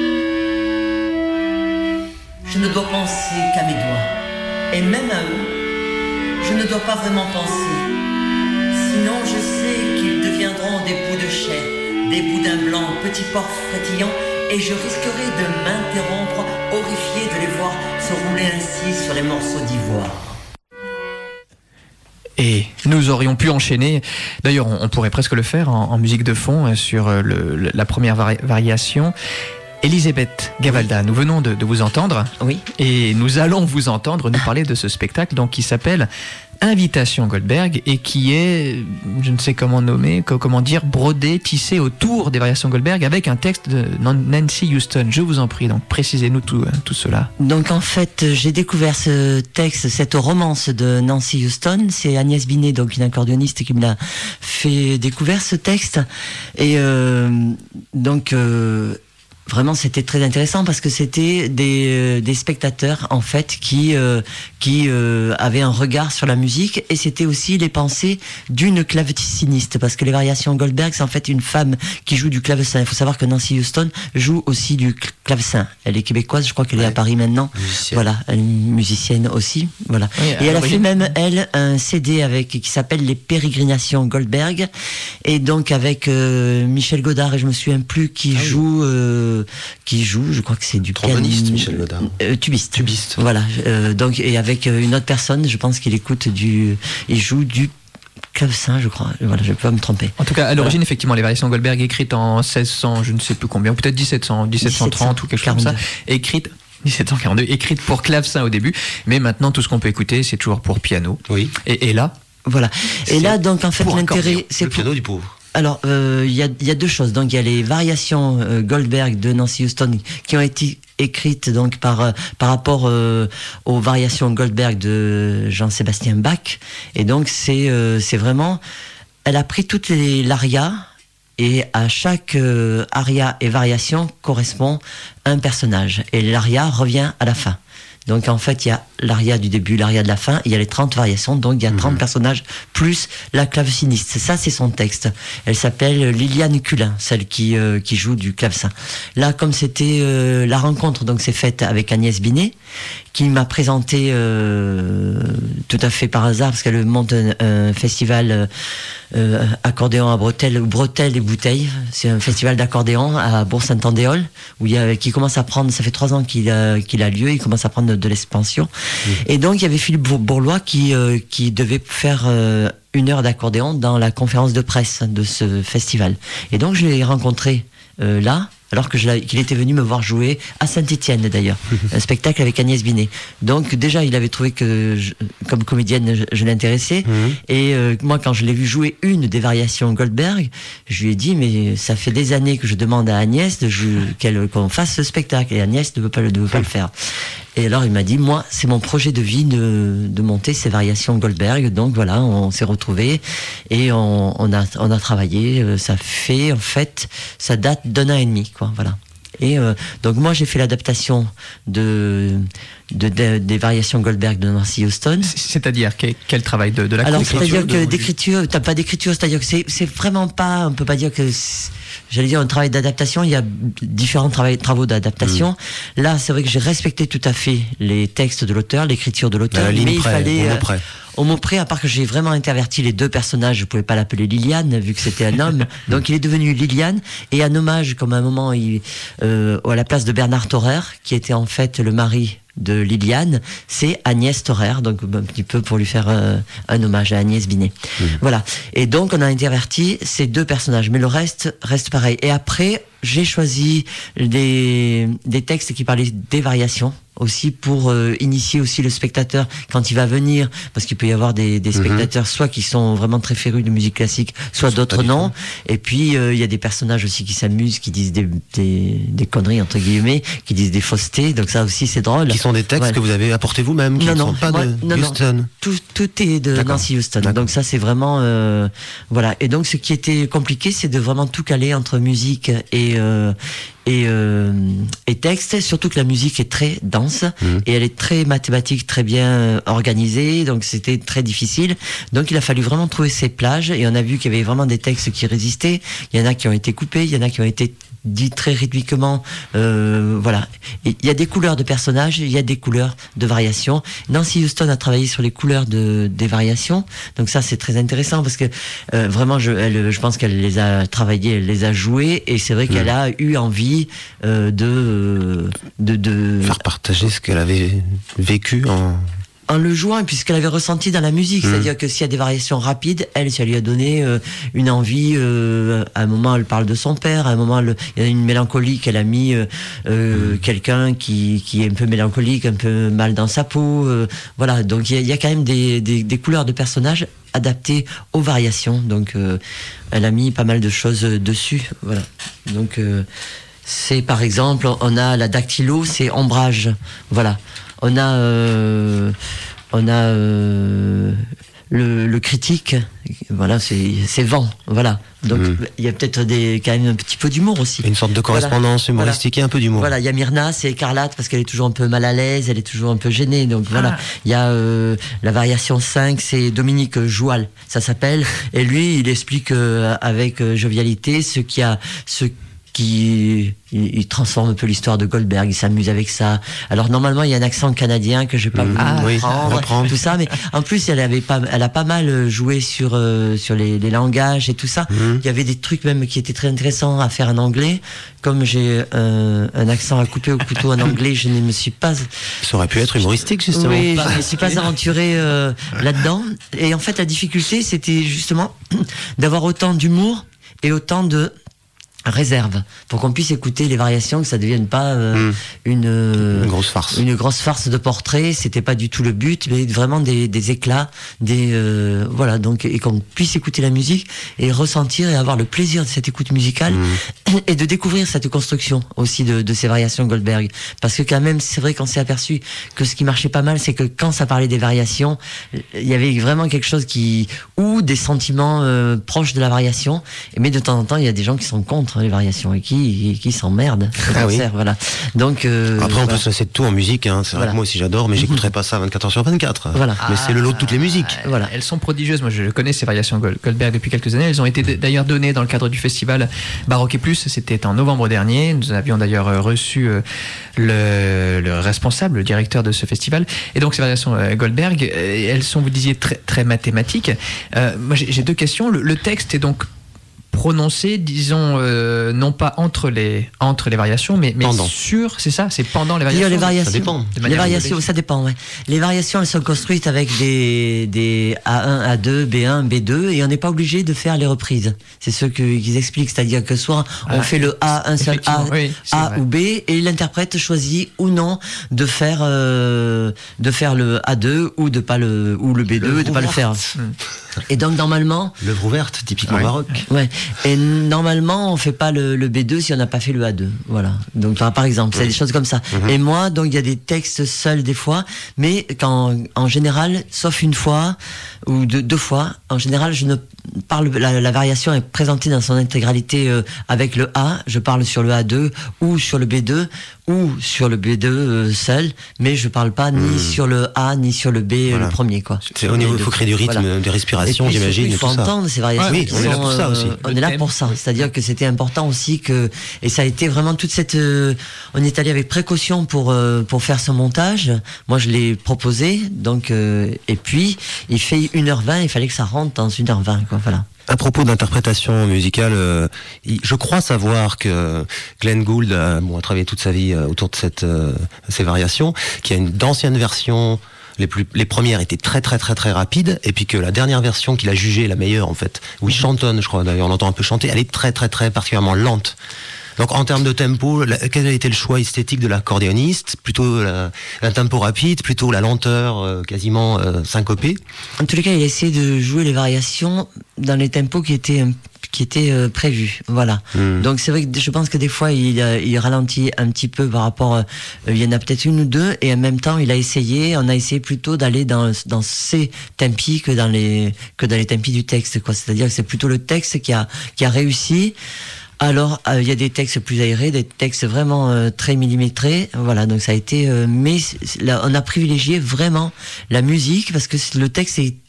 D: Je ne dois penser qu'à mes doigts, et même à eux, je ne dois pas vraiment penser. Sinon je sais qu'ils deviendront des bouts de chair, des boudins blancs, petits porcs frétillants, et je risquerais de m'interrompre, horrifié de les voir se rouler ainsi sur les morceaux d'ivoire.
B: Et nous aurions pu enchaîner, d'ailleurs on pourrait presque le faire en musique de fond sur la première variation. Elisabeth Gavalda, nous venons de vous entendre.
D: Oui.
B: Et nous allons vous entendre nous parler de ce spectacle donc, qui s'appelle Invitation Goldberg et qui est, je ne sais comment nommer, comment dire, brodé, tissé autour des variations Goldberg avec un texte de Nancy Houston. Je vous en prie, donc précisez-nous tout cela.
D: Donc en fait, j'ai découvert ce texte, cette romance de Nancy Houston. C'est Agnès Binet, donc une accordéoniste, qui me l'a fait découvrir ce texte. Et vraiment, c'était très intéressant parce que c'était des spectateurs en fait qui avaient un regard sur la musique, et c'était aussi les pensées d'une claveciniste, parce que les variations Goldberg, c'est en fait une femme qui joue du clavecin. Il faut savoir que Nancy Houston joue aussi du clavecin. Elle est québécoise, je crois qu'elle est à Paris maintenant.
E: Musicienne.
D: Voilà, elle est musicienne aussi. Voilà.
B: Oui,
D: et elle a fait même un CD qui s'appelle Les Pérégrinations Goldberg, et donc avec Michel Godard, et je me souviens plus qui joue, je crois que c'est du
E: tromboniste, Michel Godard.
D: Tubiste. Voilà. Donc, et avec une autre personne, je pense qu'il il joue du clavecin, je crois. Voilà, je ne peux pas me tromper.
B: En tout cas, à l'origine, effectivement, les variations Goldberg écrites en 1600, je ne sais plus combien, peut-être 1730 ou quelque chose comme ça, écrites 1742, écrites pour clavecin au début, mais maintenant tout ce qu'on peut écouter, c'est toujours pour piano.
E: Oui.
B: Et là,
D: voilà. Et là, donc en fait, l'intérêt, c'est
E: le piano du pauvre.
D: Alors, il y a deux choses. Donc, il y a les variations Goldberg de Nancy Houston qui ont été écrites donc par rapport aux variations Goldberg de Jean-Sébastien Bach. Et donc, c'est vraiment, elle a pris toutes l'arias, et à chaque aria et variation correspond un personnage. Et l'aria revient à la fin. Donc en fait, il y a l'aria du début, l'aria de la fin, il y a les 30 variations, donc il y a 30 personnages, plus la claveciniste. Ça, c'est son texte. Elle s'appelle Liliane Culin, celle qui joue du clavecin. Là, comme c'était la rencontre, donc c'est faite avec Agnès Binet, qui m'a présenté tout à fait par hasard, parce qu'elle monte un festival accordéon à Bretelles et Bouteilles. C'est un festival d'accordéon à Bourg-Saint-Andéol, qui commence à prendre, ça fait 3 ans qu'il a lieu, il commence à prendre de l'expansion. Et donc il y avait Philippe Bourlois qui devait faire 1 heure d'accordéon dans la conférence de presse de ce festival. Et donc je l'ai rencontré là, alors qu'il était venu me voir jouer à Saint-Étienne d'ailleurs, un spectacle avec Agnès Binet. Donc déjà, il avait trouvé que comme comédienne, je l'intéressais. Et moi, quand je l'ai vu jouer une des variations Goldberg, je lui ai dit, mais ça fait des années que je demande à Agnès qu'on fasse ce spectacle. Et Agnès ne veut pas le faire. Et alors il m'a dit, moi, c'est mon projet de vie de monter ces variations Goldberg. Donc voilà, on s'est retrouvés et on a travaillé. Ça date d'1 an et demi, quoi. Voilà. Et donc moi j'ai fait l'adaptation des variations Goldberg de Nancy Houston.
B: C'est-à-dire quel travail de la
D: Alors c'est-à-dire que d'écriture, t'as pas d'écriture, c'est-à-dire que c'est vraiment pas, on peut pas dire que j'allais dire un travail d'adaptation, il y a différents travaux d'adaptation. Là, c'est vrai que j'ai respecté tout à fait les textes de l'auteur, l'écriture de l'auteur, mais il fallait au mot près, à part que j'ai vraiment interverti les deux personnages, je pouvais pas l'appeler Liliane vu que c'était un homme, donc il est devenu Liliane, et un hommage, comme à un moment à la place de Bernard Thaurer, qui était en fait le mari de Liliane, c'est Agnès Thaurer, donc un petit peu pour lui faire un hommage à Agnès Binet. Voilà. Et donc on a interverti ces deux personnages, mais le reste pareil. Et après, j'ai choisi des textes qui parlaient des variations aussi pour initier aussi le spectateur quand il va venir, parce qu'il peut y avoir des spectateurs soit qui sont vraiment très férus de musique classique, soit d'autres non. Et puis il y a des personnages aussi qui s'amusent, qui disent des conneries entre guillemets, qui disent des faussetés, donc ça aussi c'est drôle.
E: Qui sont des textes que vous avez apportés vous-même, qui ne sont pas de Houston.
D: Tout est de Nancy Houston. Donc ça c'est vraiment voilà. Et donc ce qui était compliqué, c'est de vraiment tout caler entre musique et texte, surtout que la musique est très dense et elle est très mathématique, très bien organisée, donc c'était très difficile. Donc il a fallu vraiment trouver ces plages, et on a vu qu'il y avait vraiment des textes qui résistaient. Il y en a qui ont été coupés, il y en a qui ont été dit très rythmiquement. Voilà. Il y a des couleurs de personnages, il y a des couleurs de variations. Nancy Houston a travaillé sur les couleurs des variations, donc ça c'est très intéressant parce que vraiment je pense qu'elle les a travaillées, elle les a jouées, et c'est vrai qu'elle a eu envie de
E: faire partager ce qu'elle avait vécu
D: en le jouant, et puis ce qu'elle avait ressenti dans la musique. C'est-à-dire que s'il y a des variations rapides, ça lui a donné une envie. À un moment, elle parle de son père. À un moment, il y a une mélancolie qu'elle a mis quelqu'un qui est un peu mélancolique, un peu mal dans sa peau. Voilà. Donc il y a quand même des couleurs de personnages adaptées aux variations. Donc elle a mis pas mal de choses dessus. Voilà. Donc c'est par exemple, on a la dactylo, c'est ombrage. Voilà. On a le critique, voilà, c'est vent, voilà. Donc il y a peut-être quand même un petit peu d'humour aussi.
E: Une sorte de correspondance humoristique et un peu d'humour.
D: Voilà, il y a Myrna, c'est écarlate parce qu'elle est toujours un peu mal à l'aise, elle est toujours un peu gênée. Donc voilà, il y a la variation 5, c'est Dominique Joual, ça s'appelle, et lui il explique avec jovialité il transforme un peu l'histoire de Goldberg, il s'amuse avec ça. Alors normalement il y a un accent canadien que je vais pas reprendre, tout ça, mais en plus elle a pas mal joué sur les langages et tout ça. Il y avait des trucs même qui étaient très intéressants à faire en anglais. Comme j'ai un accent à couper au couteau en anglais, je ne me suis pas...
E: Ça aurait pu être humoristique justement.
D: Oui, je ne me suis pas aventuré là-dedans. Et en fait la difficulté c'était justement d'avoir autant d'humour et autant de réserve pour qu'on puisse écouter les variations, que ça devienne pas une grosse farce de portrait. C'était pas du tout le but, mais vraiment des éclats, voilà, donc, et qu'on puisse écouter la musique et ressentir et avoir le plaisir de cette écoute musicale et de découvrir cette construction aussi de ces variations Goldberg, parce que quand même c'est vrai qu'on s'est aperçu que ce qui marchait pas mal, c'est que quand ça parlait des variations, il y avait vraiment quelque chose ou des sentiments proches de la variation, mais de temps en temps il y a des gens qui sont contre les variations et qui s'emmerdent. Voilà. Donc
E: après on peut se lasser de tout en musique, hein. C'est vrai que moi aussi j'adore, mais j'écouterai pas ça 24h/24.
D: Voilà.
E: Mais c'est le lot de toutes les musiques.
B: Voilà. Elles sont prodigieuses. Moi je connais ces variations Goldberg depuis quelques années. Elles ont été d'ailleurs données dans le cadre du festival Baroque et Plus. C'était en novembre dernier. Nous avions d'ailleurs reçu le responsable, le directeur de ce festival. Et donc ces variations Goldberg, elles sont, vous disiez, très, très mathématiques. Moi j'ai deux questions. Le texte est donc prononcé, disons, non pas entre les variations, mais sur, c'est ça, c'est pendant les variations.
D: Les variations,
E: ça dépend.
D: Les variations, ça dépend, ouais. Les variations, elles sont construites avec des A1, A2, B1, B2, et on n'est pas obligé de faire les reprises. C'est ce qu'ils expliquent, c'est-à-dire que soit on fait le A, un seul A, A ou B, et l'interprète choisit ou non de faire le A2 ou le B2, de pas le faire. Et donc normalement,
E: l'œuvre ouverte, typiquement baroque.
D: Ouais. Et normalement, on fait pas le B2 si on n'a pas fait le A2. Voilà. Donc par exemple, c'est des choses comme ça. Et moi, donc il y a des textes seuls des fois, mais en général, sauf une fois ou deux fois, en général, je ne parle. La variation est présentée dans son intégralité avec le A. Je parle sur le A2 ou sur le B2 ou sur le B2 seul, mais je parle pas ni sur le A ni sur le B, le premier, quoi.
E: C'est au niveau, il faut créer du rythme, de respiration, j'imagine.
D: Il faut entendre ces variations.
E: Oui, on est là pour ça aussi.
D: On est là pour ça. C'est-à-dire que c'était important aussi et ça a été vraiment toute cette, on est allé avec précaution pour faire ce montage. Moi, je l'ai proposé, donc, et puis, il fait 1h20, il fallait que ça rentre dans 1h20, quoi, voilà.
E: À propos d'interprétation musicale, je crois savoir que Glenn Gould a travaillé toute sa vie autour de ces variations, qu'il y a d'anciennes versions. Les premières étaient très très très très rapides, et puis que la dernière version qu'il a jugée la meilleure, en fait, où il chantonne, je crois, d'ailleurs on l'entend un peu chanter, elle est très très très particulièrement lente. Donc en termes de tempo, quel a été le choix esthétique de l'accordéoniste? Plutôt un tempo rapide, plutôt la lenteur quasiment syncopée?
D: En tous les cas, il a essayé de jouer les variations dans les tempos qui étaient prévus, voilà. Donc c'est vrai que je pense que des fois il ralentit un petit peu par rapport, il y en a peut-être une ou deux, et en même temps on a essayé plutôt d'aller dans ces tempi que dans les tempi du texte, quoi. C'est-à-dire que c'est plutôt le texte qui a réussi. Alors, il y a des textes plus aérés, des textes vraiment très millimétrés, voilà. Donc ça a été, mais là, on a privilégié vraiment la musique parce que le texte est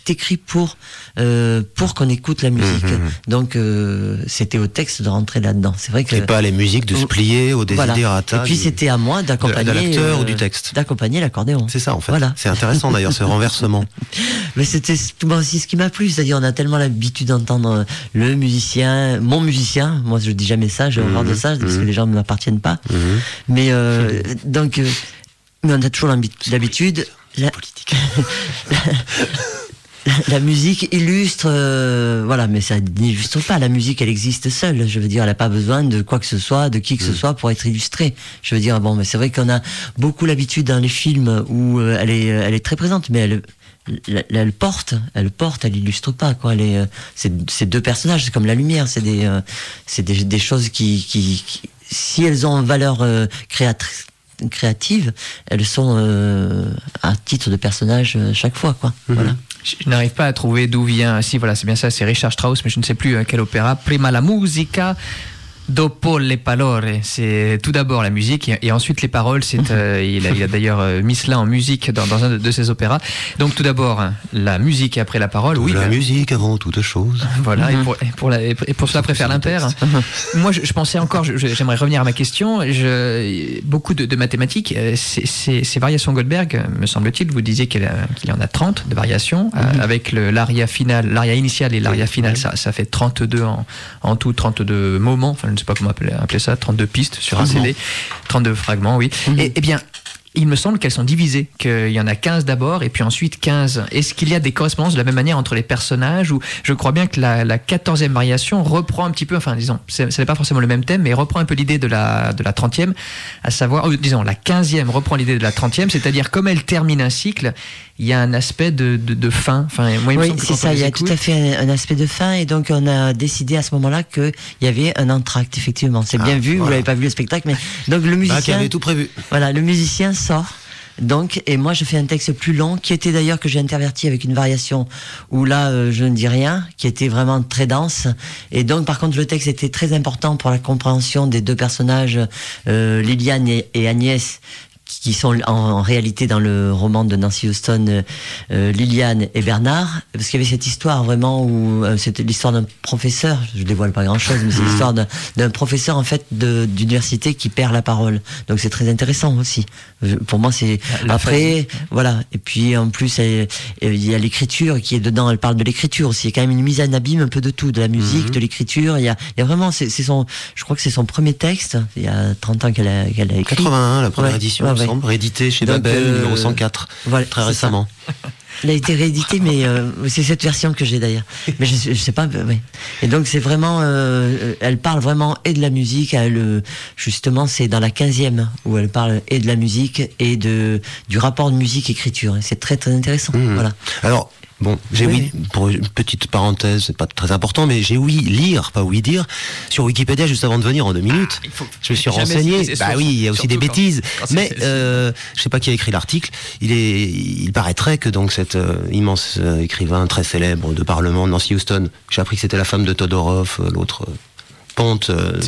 D: écrit pour qu'on écoute la musique. Donc c'était au texte de rentrer là-dedans. C'est vrai que
E: et pas les musiques de se plier au desiderata.
D: Et puis c'était à moi d'accompagner
E: de l'acteur ou du texte.
D: D'accompagner l'accordéon.
E: C'est ça en fait.
D: Voilà.
E: C'est intéressant d'ailleurs ce renversement.
D: Mais c'était moi aussi ce qui m'a plu, c'est-à-dire on a tellement l'habitude d'entendre le musicien, mon musicien. Moi je dis jamais ça, j'ai horreur de ça parce que les gens ne m'appartiennent pas. Mais donc mais on a toujours l'habitude.
E: Politique.
D: La musique illustre, voilà, mais ça n'illustre pas. La musique, elle existe seule. Je veux dire, elle n'a pas besoin de quoi que ce soit, de qui que ce soit pour être illustrée. Je veux dire, bon, mais c'est vrai qu'on a beaucoup l'habitude dans les films où elle est très présente, mais elle porte, elle illustre pas, quoi. C'est deux personnages, c'est comme la lumière, c'est des choses qui, si elles ont une valeur créative, elles sont à titre de personnage chaque fois, quoi. Voilà.
B: Je n'arrive pas à trouver d'où vient. Si, voilà, c'est bien ça, c'est Richard Strauss, mais je ne sais plus quel opéra. Prima la musica, dopo le parole. C'est tout d'abord la musique et ensuite les paroles. Il a d'ailleurs mis cela en musique dans un de ses opéras. Donc tout d'abord la musique et après la parole. Oui,
E: la musique avant toute chose.
B: Voilà, et pour cela préfère l'impair. Moi, je pensais encore, j'aimerais revenir à ma question. Beaucoup de mathématiques, ces variations Goldberg, me semble-t-il, vous disiez qu'il y en a 30 de variations, avec l'aria initiale et l'aria finale, ça fait 32 en tout, 32 moments, enfin je ne sais pas comment appeler ça, 32 pistes sur un CD, 32 fragments, oui. Et bien, il me semble qu'elles sont divisées, qu'il y en a 15 d'abord et puis ensuite 15. Est-ce qu'il y a des correspondances de la même manière entre les personnages, ou je crois bien que la 14e variation reprend un petit peu, enfin disons, ce n'est pas forcément le même thème, mais reprend un peu l'idée de la 30e, à savoir, disons, la 15e reprend l'idée de la 30e, c'est-à-dire comme elle termine un cycle, il y a un aspect de fin. Enfin, moi,
D: oui, c'est ça, il y a tout à fait un aspect de fin, et donc on a décidé à ce moment-là qu'il y avait un entracte, effectivement. C'est bien vu, voilà. Vous l'avez pas vu le spectacle, mais donc le musicien...
E: qui avait tout prévu.
D: Voilà, le musicien sort. Donc, et moi je fais un texte plus long, qui était d'ailleurs que j'ai interverti avec une variation où là je ne dis rien, qui était vraiment très dense. Et donc par contre le texte était très important pour la compréhension des deux personnages, Liliane et Agnès, qui sont en réalité dans le roman de Nancy Houston, Liliane et Bernard, parce qu'il y avait cette histoire vraiment où c'était l'histoire d'un professeur, je dévoile pas grand chose, mais c'est l'histoire d'un professeur en fait d'université qui perd la parole. Donc c'est très intéressant aussi. Pour moi c'est après voilà. Et puis en plus il y a l'écriture qui est dedans. Elle parle de l'écriture aussi. Il y a quand même une mise en abîme un peu de tout, de la musique, de l'écriture. Il y a vraiment je crois que c'est son premier texte. Il y a 30 ans qu'elle a écrit.
E: 81, la première édition. Ouais. Réédité chez Babel, numéro 104, voilà, très récemment.
D: Il a été réédité, mais c'est cette version que j'ai d'ailleurs. Mais je sais pas. Ouais. Et donc c'est vraiment, elle parle vraiment et de la musique. Justement, c'est dans la 15e où elle parle et de la musique et du rapport de musique-écriture. C'est très très intéressant. Voilà.
E: Alors. Bon, j'ai ouï, pour une petite parenthèse, c'est pas très important, mais j'ai ouï lire, pas ouï dire, sur Wikipédia juste avant de venir en 2 minutes. Je me suis renseigné. Bah oui, il y a aussi des bêtises. Mais je sais pas qui a écrit l'article. Il paraîtrait que donc cet immense écrivain très célèbre de Parlement, Nancy Houston, j'ai appris que c'était la femme de Todorov, l'autre ponte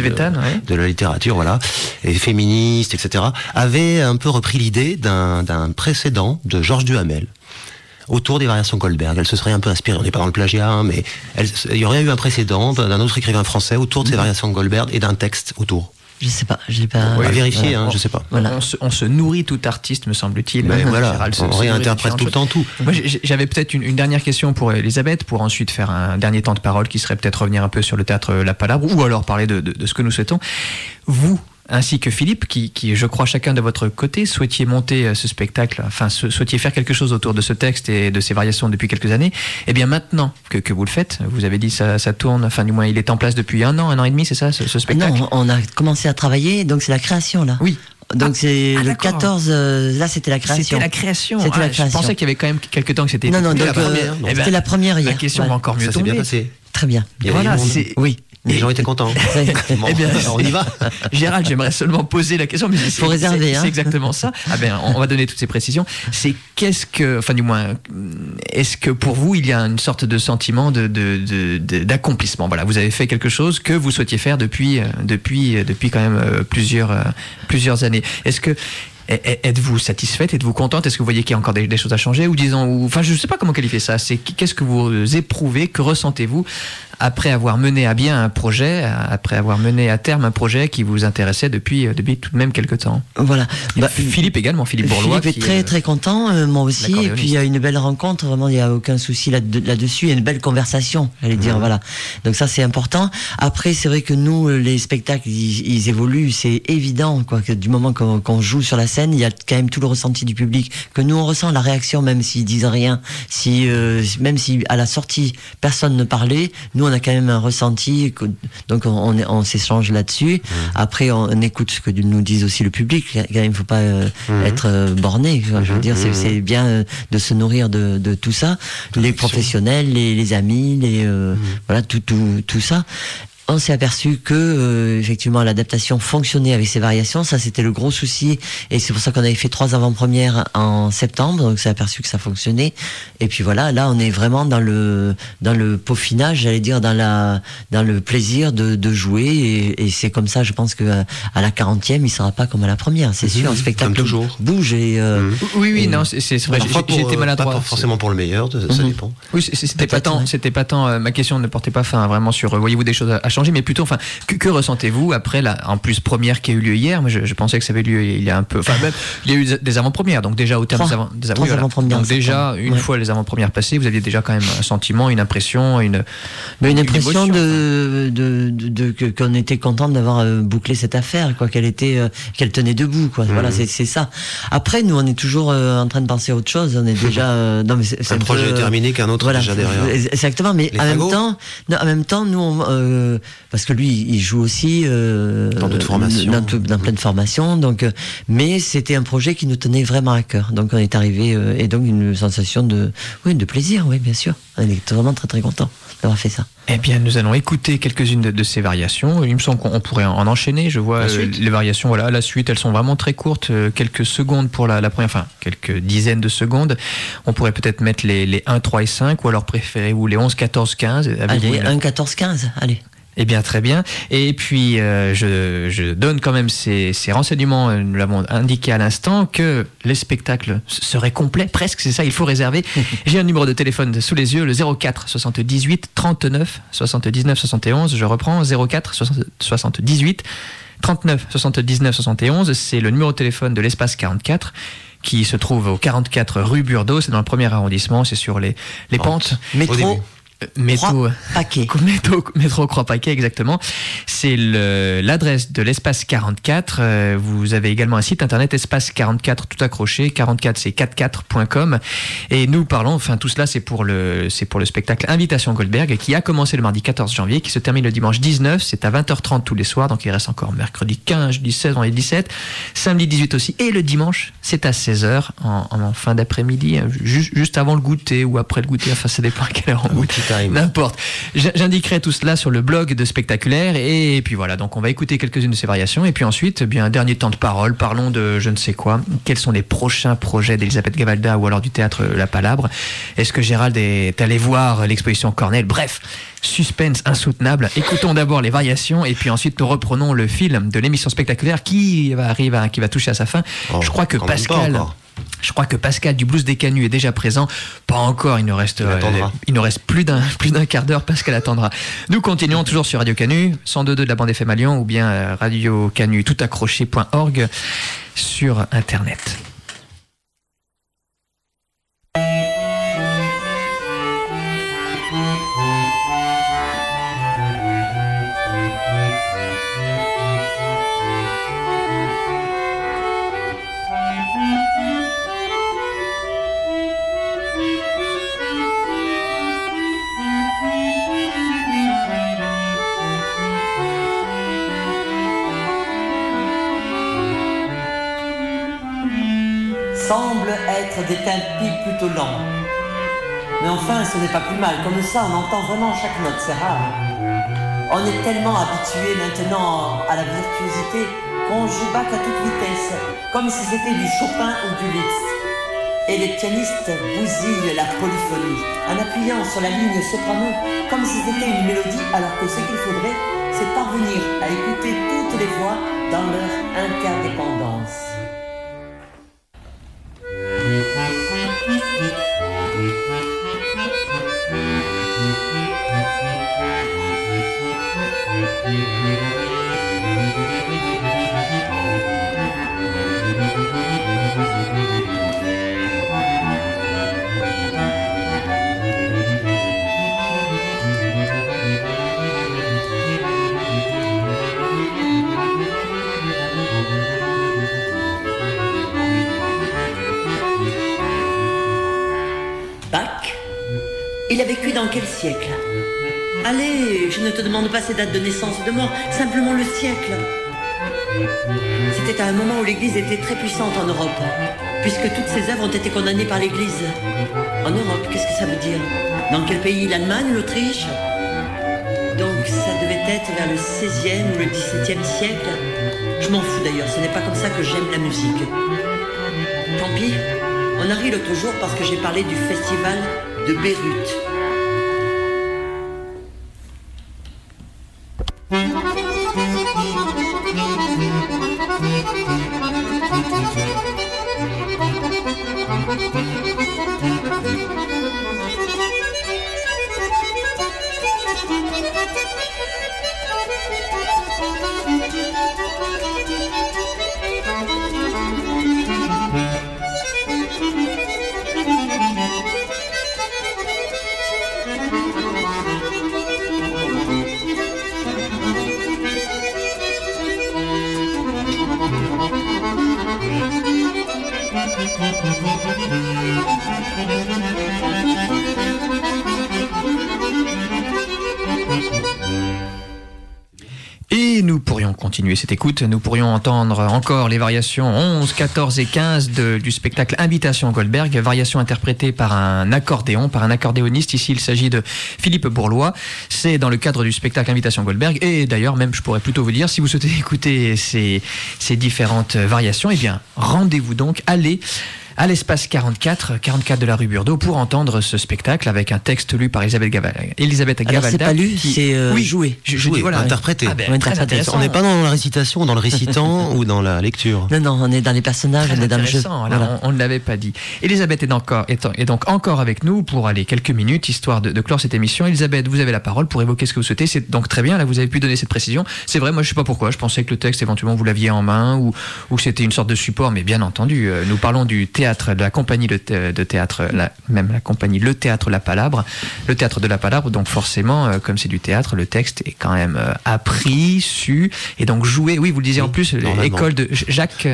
E: de la littérature, voilà, et féministe, etc., avait un peu repris l'idée d'un précédent de Georges Duhamel autour des variations Goldberg. Elle se serait un peu inspirée, on n'est pas dans le plagiat, hein, mais il y aurait eu un précédent d'un autre écrivain français autour de ces variations Goldberg et d'un texte autour.
D: Je sais pas, j'ai pas...
E: à vérifier, je sais pas.
B: Voilà. On se nourrit tout artiste, me semble-t-il.
E: Mais voilà, on réinterprète tout le temps tout.
B: Moi, j'avais peut-être une dernière question pour Elisabeth, pour ensuite faire un dernier temps de parole qui serait peut-être revenir un peu sur le théâtre La Palabre, ou alors parler de ce que nous souhaitons. Vous, ainsi que Philippe, qui je crois chacun de votre côté, souhaitiez monter ce spectacle, enfin souhaitiez faire quelque chose autour de ce texte et de ses variations depuis quelques années. Et bien maintenant que vous le faites, vous avez dit ça tourne, enfin du moins il est en place depuis un an et demi, c'est ça ce spectacle?
D: Non, on a commencé à travailler, donc c'est la création là.
B: Oui.
D: Donc c'est le 14, là c'était la création.
B: C'était la création.
D: Je
B: pensais qu'il y avait quand même quelques temps que c'était...
D: Non, donc c'était la première hier.
B: La question va encore mieux tomber.
E: Ça s'est bien passé.
D: Très bien.
B: Voilà,
D: oui.
E: Les gens étaient contents.
B: Eh bien,
E: on y va.
B: Gérald, j'aimerais seulement poser la question, mais
D: faut réserver.
B: C'est exactement ça. Ah ben, on va donner toutes ces précisions. C'est est-ce que pour vous il y a une sorte de sentiment d'accomplissement? Voilà, vous avez fait quelque chose que vous souhaitiez faire depuis quand même plusieurs années. Est-ce que Êtes-vous satisfaite? Êtes-vous contente? Est-ce que vous voyez qu'il y a encore des choses à changer? Ou disons, enfin, je ne sais pas comment qualifier ça. Qu'est-ce que vous éprouvez? Que ressentez-vous après avoir mené à bien un projet, après avoir mené à terme un projet qui vous intéressait depuis tout de même quelques temps?
D: Voilà.
B: Philippe également, Philippe Bourlois.
D: Philippe est très très content, moi aussi. Et puis il y a une belle rencontre, vraiment, il n'y a aucun souci là-dessus. Il y a une belle conversation, j'allais dire, voilà. Donc ça, c'est important. Après, c'est vrai que nous, les spectacles, ils évoluent, c'est évident, quoi, que du moment qu'on joue sur la scène, il y a quand même tout le ressenti du public, que nous on ressent la réaction, même s'ils disent rien, même si à la sortie personne ne parlait, nous on a quand même un ressenti, donc on s'échange là-dessus. Après on écoute ce que nous disent aussi le public, quand même, il faut pas être borné, je veux dire, c'est bien de se nourrir de tout ça, les professionnels, les amis, voilà, tout ça. On s'est aperçu que effectivement l'adaptation fonctionnait avec ces variations, ça c'était le gros souci, et c'est pour ça qu'on avait fait 3 avant-premières en septembre, donc on s'est aperçu que ça fonctionnait. Et puis voilà, là on est vraiment dans le peaufinage, j'allais dire, dans le plaisir de jouer, et c'est comme ça, je pense que à la 40e il sera pas comme à la première, c'est sûr. Un spectacle bouge et
B: oui, non, c'est vrai, j'ai été maladroit.
E: Pas forcément pour le meilleur, ça dépend.
B: Oui, c'était pas tant ma question ne portait pas fin vraiment sur voyez-vous des choses à changer, mais plutôt, enfin, que ressentez-vous après en plus première qui a eu lieu hier? Moi, je pensais que ça avait lieu il y a un peu, enfin, même, il y a eu des avant-premières, donc déjà au terme des avant-premières, donc déjà une fois les avant-premières passées, vous aviez déjà quand même un sentiment, une impression, une
D: impression
B: émotion,
D: qu'on était content d'avoir bouclé cette affaire, quoi, qu'elle tenait debout, quoi. Voilà, c'est ça. Après, nous, on est toujours en train de penser à autre chose. On est déjà non, mais c'est
E: un projet terminé qu'un autre déjà derrière.
D: Exactement, mais en même temps, nous, parce que lui, il joue aussi
E: dans d'autres formations,
D: dans plein de formations. Donc, mais c'était un projet qui nous tenait vraiment à cœur. Donc, on est arrivé et donc une sensation de plaisir, oui, bien sûr. On est vraiment très très content d'avoir fait ça.
B: Eh bien, nous allons écouter quelques-unes de ces variations. Il me semble qu'on pourrait en enchaîner. Je vois les variations, voilà, la suite, elles sont vraiment très courtes, quelques secondes pour la première, enfin, quelques dizaines de secondes. On pourrait peut-être mettre les 1, 3 et 5, ou alors préférez-vous les 11, 14, 15.
D: Allez, 1, 14, 15, allez.
B: Eh bien, très bien. Et puis, je donne quand même ces renseignements. Nous l'avons indiqué à l'instant que les spectacles seraient complets, presque, c'est ça, il faut réserver. J'ai un numéro de téléphone sous les yeux, le 04 78 39 79 71. Je reprends, 04 78 39 79 71. C'est le numéro de téléphone de l'Espace 44. Qui se trouve au 44 rue Burdeau, c'est dans le 1er arrondissement, c'est sur les pentes. Métro Croix-Paquet, exactement. C'est l'adresse de l'Espace 44. Vous avez également un site internet, Espace 44 tout accroché. 44 c'est 44.com. Et nous parlons, enfin tout cela c'est pour le spectacle Invitation Goldberg qui a commencé le mardi 14 janvier, qui se termine le dimanche 19. C'est à 20h30 tous les soirs, donc il reste encore mercredi 15, jeudi 16, vendredi 17, samedi 18 aussi. Et le dimanche, c'est à 16h en fin d'après-midi, juste avant le goûter ou après le goûter. Enfin, ça dépend à quelle heure on goûte. N'importe. J'indiquerai tout cela sur le blog de Spectaculaire, et puis voilà, donc on va écouter quelques-unes de ces variations, et puis ensuite, bien, un dernier temps de parole, parlons de je ne sais quoi. Quels sont les prochains projets d'Elisabeth Gavalda ou alors du théâtre La Palabre? Est-ce que Gérald est allé voir l'exposition Cornell? Bref, suspense insoutenable. Écoutons d'abord les variations, et puis ensuite nous reprenons le fil de l'émission Spectaculaire qui va toucher à sa fin. Je crois que Pascal du Blues des Canuts est déjà présent. Pas encore, il nous reste plus d'un quart d'heure. Pascal attendra. Nous continuons toujours sur Radio Canu, 102.2 de la bande FM à Lyon, ou bien Radio Canu toutaccroché.org sur Internet.
F: Semble être des tempi plutôt lents. Mais enfin, ce n'est pas plus mal. Comme ça, on entend vraiment chaque note, c'est rare. On est tellement habitué maintenant à la virtuosité qu'on joue Bach à toute vitesse, comme si c'était du Chopin ou du Liszt. Et les pianistes bousillent la polyphonie en appuyant sur la ligne soprano comme si c'était une mélodie, alors que ce qu'il faudrait, c'est parvenir à écouter toutes les voix dans leur interdépendance. Bach, il a vécu dans quel siècle? Allez, je ne te demande pas ses dates de naissance ou de mort, simplement le siècle. C'était à un moment où l'Église était très puissante en Europe, puisque toutes ses œuvres ont été condamnées par l'Église. En Europe, qu'est-ce que ça veut dire? Dans quel pays? L'Allemagne, l'Autriche? Donc ça devait être vers le 16e ou le 17e siècle. Je m'en fous d'ailleurs, ce n'est pas comme ça que j'aime la musique. Tant pis, on a ri l'autre jour parce que j'ai parlé du festival de Beyrouth.
B: Et nous pourrions continuer cette écoute, nous pourrions entendre encore les variations 11, 14 et 15 du spectacle Invitation Goldberg, variations interprétées par un accordéon, par un accordéoniste. Ici, il s'agit de Philippe Bourlois. C'est dans le cadre du spectacle Invitation Goldberg. Et d'ailleurs, même, je pourrais plutôt vous dire, si vous souhaitez écouter ces différentes variations, eh bien, rendez-vous donc, allez à l'espace 44 de la rue Burdeau pour entendre ce spectacle avec un texte lu par Elisabeth Gavalda.
D: Alors c'est pas lu, c'est joué.
B: Je dis voilà,
E: interprété.
B: Ah ben, très intéressant.
E: On n'est pas dans la récitation, dans le récitant ou dans la lecture.
D: Non, on est dans les personnages,
B: Très
D: on est dans le jeu.
B: intéressant.
D: Voilà.
B: Alors, on ne l'avait pas dit. Elisabeth est donc encore avec nous pour aller quelques minutes, histoire de clore cette émission. Elisabeth, vous avez la parole pour évoquer ce que vous souhaitez. C'est donc très bien, là vous avez pu donner cette précision. C'est vrai, moi je sais pas pourquoi, je pensais que le texte éventuellement vous l'aviez en main ou que c'était une sorte de support, mais bien entendu, nous parlons du théâtre, de la compagnie de théâtre, même la compagnie Le Théâtre La Palabre, le théâtre de La Palabre, donc forcément, comme c'est du théâtre, le texte est quand même appris, su, et donc joué, oui, vous le disiez en plus, l'école de Jacques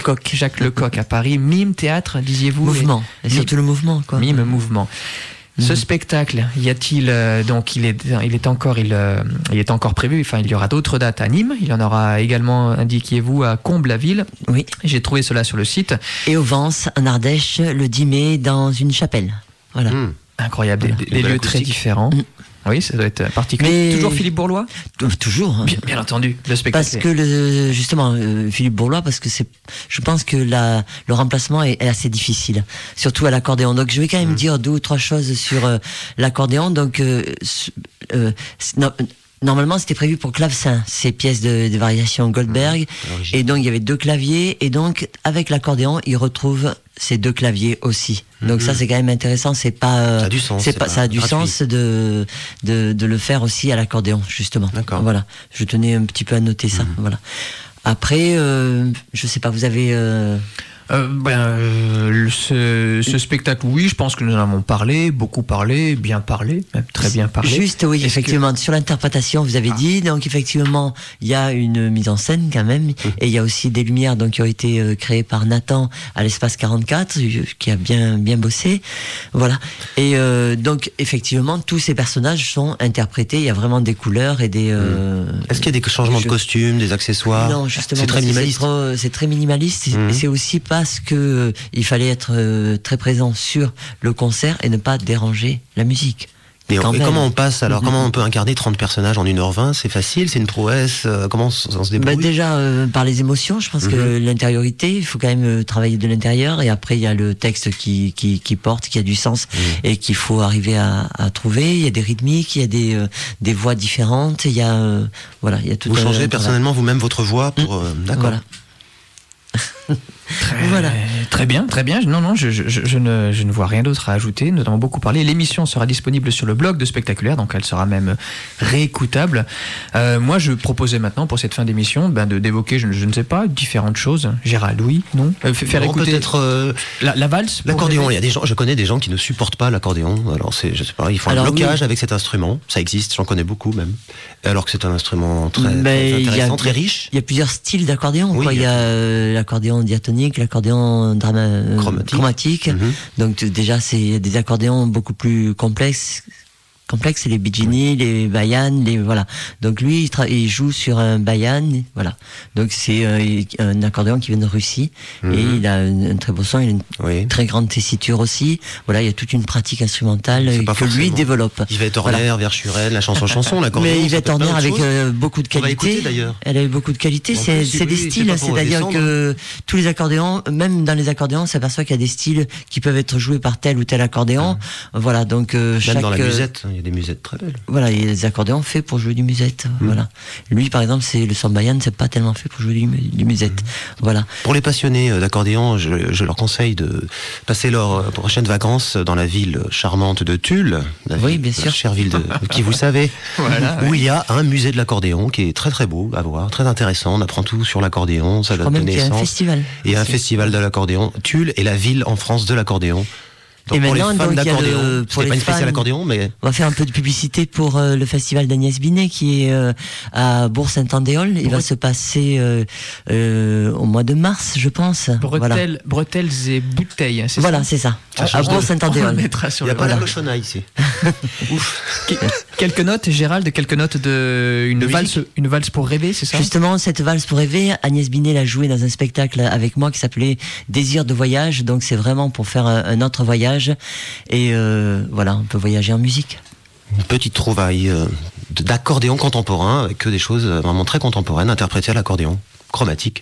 B: Lecoq à Paris, mime, théâtre, disiez-vous?
D: Mouvement, et surtout le mouvement, quoi.
B: Mime, mouvement. Ce spectacle, y a-t-il donc il est encore prévu. Enfin, il y aura d'autres dates à Nîmes. Il y en aura également, indiquiez-vous, à Comble-la-Ville.
D: Oui.
B: J'ai trouvé cela sur le site.
D: Et au Vence, en Ardèche, le 10 mai, dans une chapelle. Voilà.
B: Incroyable,
D: Voilà.
B: des lieux très différents. Oui, ça doit être particulier. Toujours Philippe Bourlois?
D: Toujours.
B: Bien entendu, le spectacle.
D: Parce que justement, Philippe Bourlois, parce que je pense que le remplacement est assez difficile, surtout à l'accordéon. Donc je vais quand même dire 2 ou 3 choses sur l'accordéon. Donc normalement, c'était prévu pour clavecin, ces pièces de variation Goldberg. Et donc, il y avait 2 claviers. Et donc, avec l'accordéon, il retrouve ces 2 claviers aussi. Donc ça, c'est quand même intéressant. C'est pas.
E: Ça a du sens.
D: Ça a du sens de le faire aussi à l'accordéon, justement.
E: D'accord.
D: Voilà. Je tenais un petit peu à noter ça. Voilà. Après, je sais pas, vous avez.
B: Ce spectacle, oui, je pense que nous en avons parlé, beaucoup parlé, bien parlé, même très bien parlé.
D: Juste, oui, effectivement, sur l'interprétation, vous avez dit, donc effectivement, il y a une mise en scène quand même, et il y a aussi des lumières donc qui ont été créées par Nathan à l'espace 44, qui a bien bossé, voilà. Et donc effectivement, tous ces personnages sont interprétés. Il y a vraiment des couleurs et des.
E: Est-ce qu'il y a des changements de costumes, des accessoires?
D: Non, justement,
E: c'est très minimaliste.
D: C'est très minimaliste. Et c'est aussi parce que il fallait être très présent sur le concert et ne pas déranger la musique.
E: Et comment on passe alors? Comment on peut incarner 30 personnages en 1h20? C'est facile? C'est une prouesse? Comment on se débrouille?
D: Déjà par les émotions. Je pense que l'intériorité, il faut quand même travailler de l'intérieur. Et après il y a le texte qui porte, qui a du sens et qu'il faut arriver à trouver. Il y a des rythmiques, il y a des voix différentes. Il y a voilà, il y a tout.
E: Vous changez personnellement vous-même votre voix pour d'accord.
D: Voilà. Voilà.
B: Très bien, très bien. Non, je ne vois rien d'autre à ajouter. Nous en avons beaucoup parlé. L'émission sera disponible sur le blog de Spectaculaire, donc elle sera même réécoutable. Moi, je proposais maintenant, pour cette fin d'émission, d'évoquer, je ne sais pas, différentes choses. Gérald, oui, non faire
E: Non,
B: écouter
E: peut-être
B: la valse.
E: l'accordéon. Il y a des gens, je connais des gens qui ne supportent pas l'accordéon. Alors je sais pas, ils font un blocage avec cet instrument. Ça existe, j'en connais beaucoup même. Alors que c'est un instrument très intéressant, très riche.
D: Il y a plusieurs styles d'accordéon.
E: Oui,
D: Il y a l'accordéon diatonique, l'accordéon chromatique. Donc déjà, c'est des accordéons beaucoup plus complexes, les bidjini, les bayanes, voilà. Donc lui, il joue sur un bayan, voilà. Donc c'est un accordéon qui vient de Russie et il a un très beau son, il a une très grande tessiture aussi. Voilà, il y a toute une pratique instrumentale que lui développe.
E: Il va être Horner, Verschuren, la chanson, l'accordéon.
D: Mais il va être Horner avec beaucoup de qualité.
E: On va écouter, d'ailleurs.
D: Elle a beaucoup de qualité. C'est des styles, c'est-à-dire que tous les accordéons, même dans les accordéons, on s'aperçoit qu'il y a des styles qui peuvent être joués par tel ou tel accordéon. Voilà, donc
E: même dans la musette, il y a des musettes très belles.
D: Voilà, il y a des accordéons faits pour jouer du musette. Voilà. Lui, par exemple, c'est le sambayan, c'est pas tellement fait pour jouer du musette. Voilà.
E: Pour les passionnés d'accordéon, je leur conseille de passer leurs prochaines vacances dans la ville charmante de Tulle.
D: Bien sûr.
E: La chère ville de qui vous savez.
B: Voilà,
E: où il y a un musée de l'accordéon qui est très très beau à voir, très intéressant. On apprend tout sur l'accordéon, sa date de naissance.
D: Il y a un festival.
E: Il y a un festival de l'accordéon. Tulle est la ville en France de l'accordéon. Donc
D: et
E: pour
D: maintenant,
E: les fans d'accordéon,
D: pour les
E: pas une spéciale
D: fans,
E: accordéon, mais
D: on va faire un peu de publicité pour le festival d'Agnès Binet qui est à Bourg-Saint-Andéol. Il va se passer au mois de mars, je pense.
B: Bretelles et bouteilles, c'est
D: voilà,
B: ça.
D: C'est ça. À
B: On
D: Bourg-Saint-Andéol.
B: le mettra sur
E: il n'y a
B: le
E: pas la
B: blog.
E: cochonnaille ici. Ouf.
B: Quelques notes, Gérald, quelques notes de une valse pour rêver, c'est ça?
D: Justement, cette valse pour rêver, Agnès Binet l'a jouée dans un spectacle avec moi qui s'appelait Désir de voyage. Donc c'est vraiment pour faire un autre voyage. Et voilà, on peut voyager en musique.
E: Une petite trouvaille d'accordéon contemporain avec que des choses vraiment très contemporaines interprétées à l'accordéon chromatique.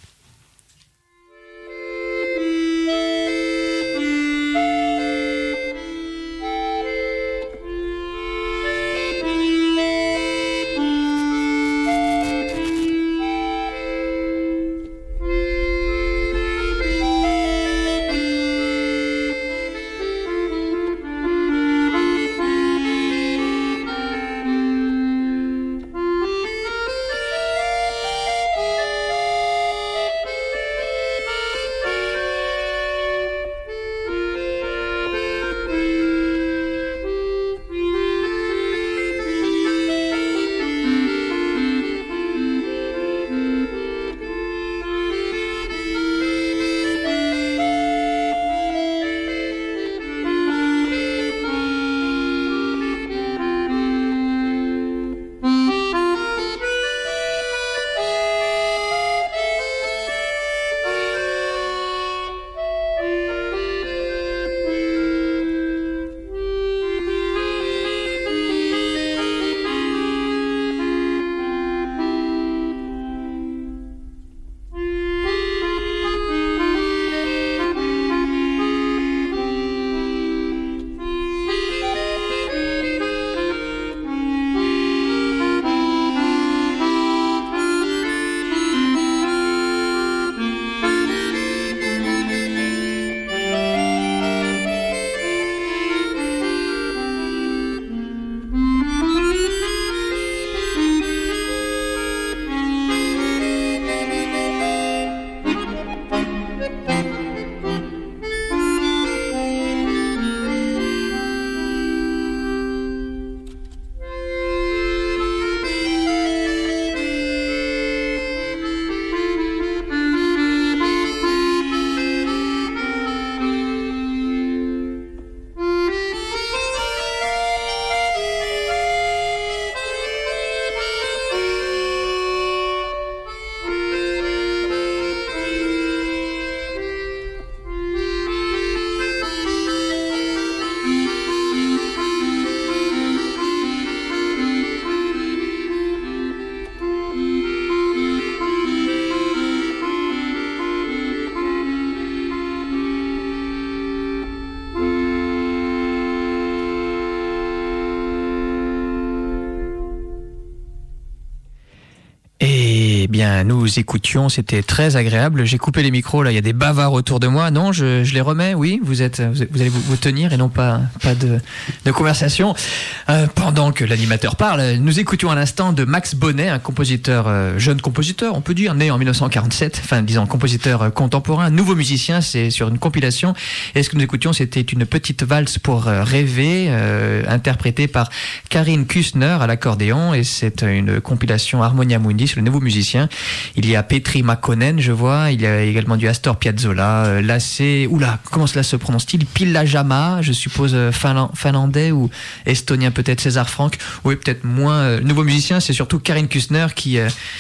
B: nous écoutions, c'était très agréable. J'ai coupé les micros, là, il y a des bavards autour de moi. Non, je les remets, oui, vous allez vous tenir et non pas de conversation. Pendant que l'animateur parle, nous écoutions à l'instant de Max Bonnet, un compositeur, jeune compositeur, on peut dire, né en 1947, enfin, disons, compositeur contemporain, nouveau musicien, c'est sur une compilation. Et ce que nous écoutions, c'était une petite valse pour rêver, interprétée par Karine Küssner à l'accordéon, et c'est une compilation Harmonia Mundi sur le nouveau musicien. Il y a Petri Makkonen, je vois, il y a également du Astor Piazzolla, Lasse, comment cela se prononce-t-il? Pillajama, je suppose finlandais ou estonien peut-être, César Franck, oui peut-être moins. Le nouveau musicien, c'est surtout Karine Küssner qui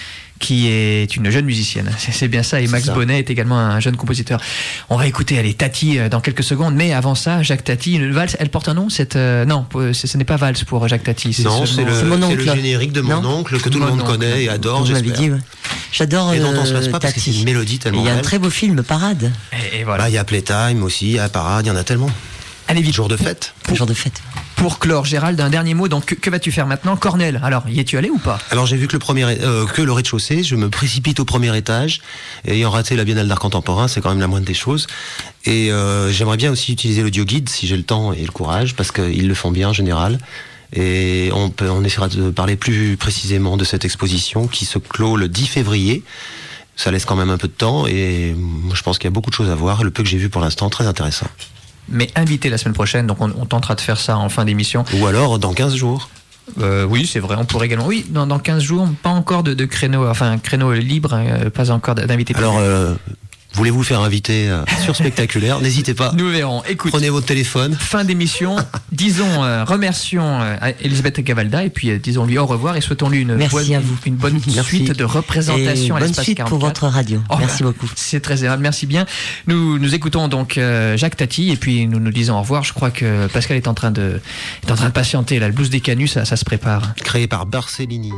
B: est une jeune musicienne. C'est bien ça. Et Max Bonnet est également un jeune compositeur. On va écouter Tati dans quelques secondes. Mais avant ça, Jacques Tati, une valse, elle porte un nom non, ce n'est pas valse pour Jacques Tati.
E: Non, c'est le générique de mon oncle que tout le monde connaît et adore, j'espère.
D: Dit, ouais. J'adore
E: et dont on se passe pas
D: Tati.
E: parce que c'est une mélodie tellement belle.
D: Il y a un très beau film, Parade.
B: Et voilà.
E: Il y a Playtime aussi, il y a Parade, il y en a tellement.
B: Allez vite.
E: Jour de fête.
D: Jour de fête.
B: Pour clore, Gérald, un dernier mot. Donc, que vas-tu faire maintenant? Cornell, alors, y es-tu allé ou pas?
E: Alors, j'ai vu que le rez-de-chaussée, je me précipite au premier étage. Et ayant raté la Biennale d'art contemporain, c'est quand même la moindre des choses. Et j'aimerais bien aussi utiliser l'audio-guide, si j'ai le temps et le courage, parce qu'ils le font bien en général. Et on essaiera de parler plus précisément de cette exposition qui se clôt le 10 février. Ça laisse quand même un peu de temps. Et moi, je pense qu'il y a beaucoup de choses à voir. Et le peu que j'ai vu pour l'instant, très intéressant.
B: Mais invité la semaine prochaine, donc on tentera de faire ça en fin d'émission.
E: Ou alors dans 15 jours.
B: Oui, c'est vrai, on pourrait également. Oui, dans 15 jours, pas encore de créneau, enfin créneau libre, pas encore d'invité.
E: Alors, voulez-vous faire inviter sur Spectaculaire? N'hésitez pas.
B: Nous verrons. Écoute,
E: prenez votre téléphone.
B: Fin d'émission. Disons, remercions Elisabeth Gavalda et puis disons-lui au revoir et souhaitons-lui une bonne suite de représentation à l'Espace 44.
D: Pour votre radio. Merci beaucoup.
B: C'est très aimable, merci bien. Nous écoutons donc Jacques Tati et puis nous disons au revoir. Je crois que Pascal est en train de patienter. Là, le blues des Canuts, ça se prépare.
E: Créé par Barcellini.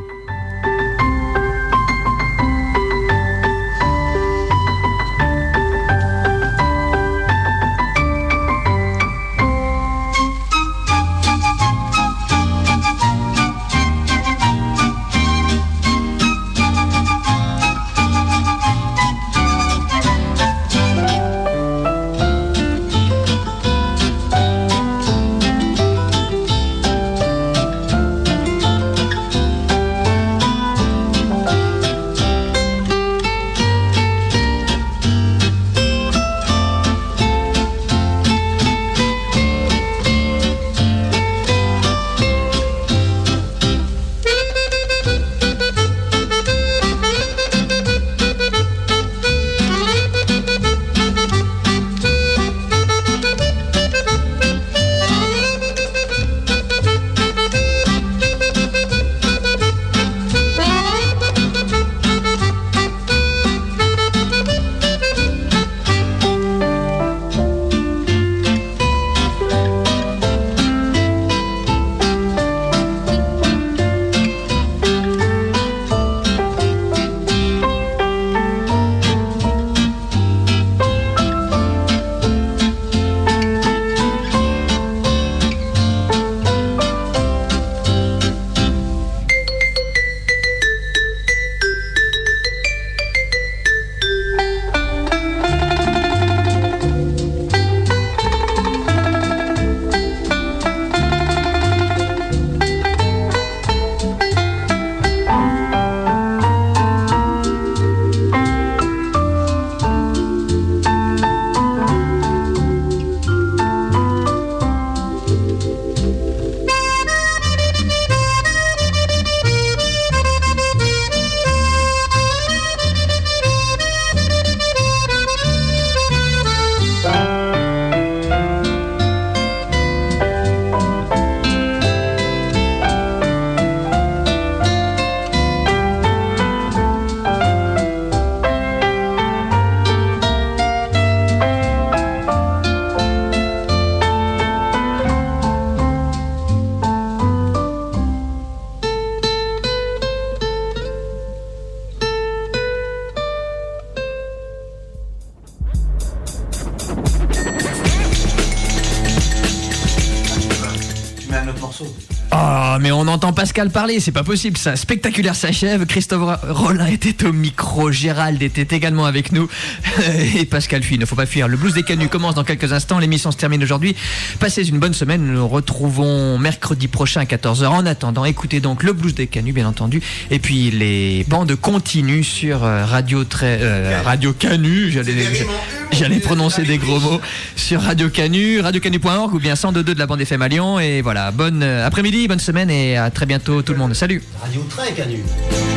B: Oh, mais on entend Pascal parler, c'est pas possible ça. Spectaculaire s'achève. Christophe Rollin était au micro, Gérald était également avec nous et Pascal fuit, il ne faut pas fuir. Le Blues des Canuts commence dans quelques instants, l'émission se termine aujourd'hui. Passez une bonne semaine, nous nous retrouvons mercredi prochain à 14h. En attendant, écoutez donc le Blues des Canuts bien entendu, et puis les bandes continuent sur Radio Canu, j'allais prononcer des gros mots, sur Radio Canu, radiocanu.org ou bien 102.2 de la bande FM à Lyon. Et voilà, bon après-midi, bonne semaine et à très bientôt tout le monde. Salut.
E: Radio très Canu.